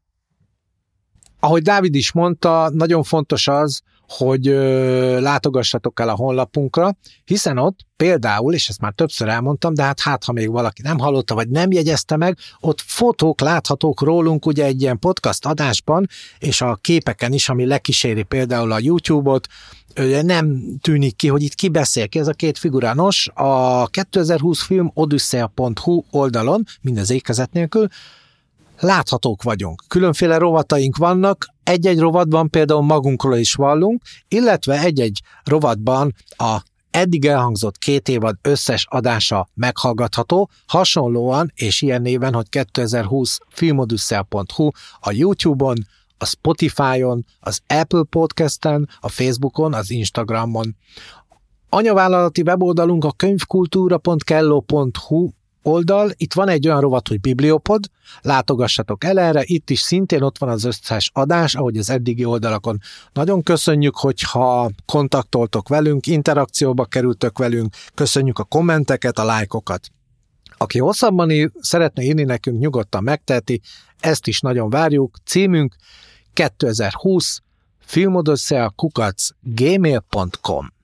[SPEAKER 2] Ahogy Dávid is mondta, nagyon fontos az, hogy ö, látogassatok el a honlapunkra, hiszen ott például, és ezt már többször elmondtam, de hát, hát ha még valaki nem hallotta, vagy nem jegyezte meg, ott fotók láthatók rólunk ugye egy ilyen podcast adásban, és a képeken is, ami lekíséri például a YouTube-ot, nem tűnik ki, hogy itt ki beszél ki ez a két figura. Nos, a kétezer-húsz film odüsszeja pont hú oldalon, mindez ékezet nélkül, láthatók vagyunk. Különféle rovataink vannak, egy-egy rovatban például magunkról is vallunk, illetve egy-egy rovatban a eddig elhangzott két évad összes adása meghallgatható, hasonlóan és ilyen néven, hogy kétezer-húsz filmodüsszeja pont hú a YouTube-on, a Spotify-on, az Apple Podcast-en, a Facebookon, az Instagramon. Anyavállalati weboldalunk a könyvkultúra pont kelló pont hú oldal, itt van egy olyan rovat, hogy Bibliopod, látogassatok el erre, itt is szintén ott van az összes adás, ahogy az eddigi oldalakon. Nagyon köszönjük, hogyha kontaktoltok velünk, interakcióba kerültök velünk, köszönjük a kommenteket, a lájkokat. Aki hosszabban ír, szeretne írni nekünk, nyugodtan megteheti, ezt is nagyon várjuk. Címünk kétezer-húsz filmodüsszeja kukac gmail pont com.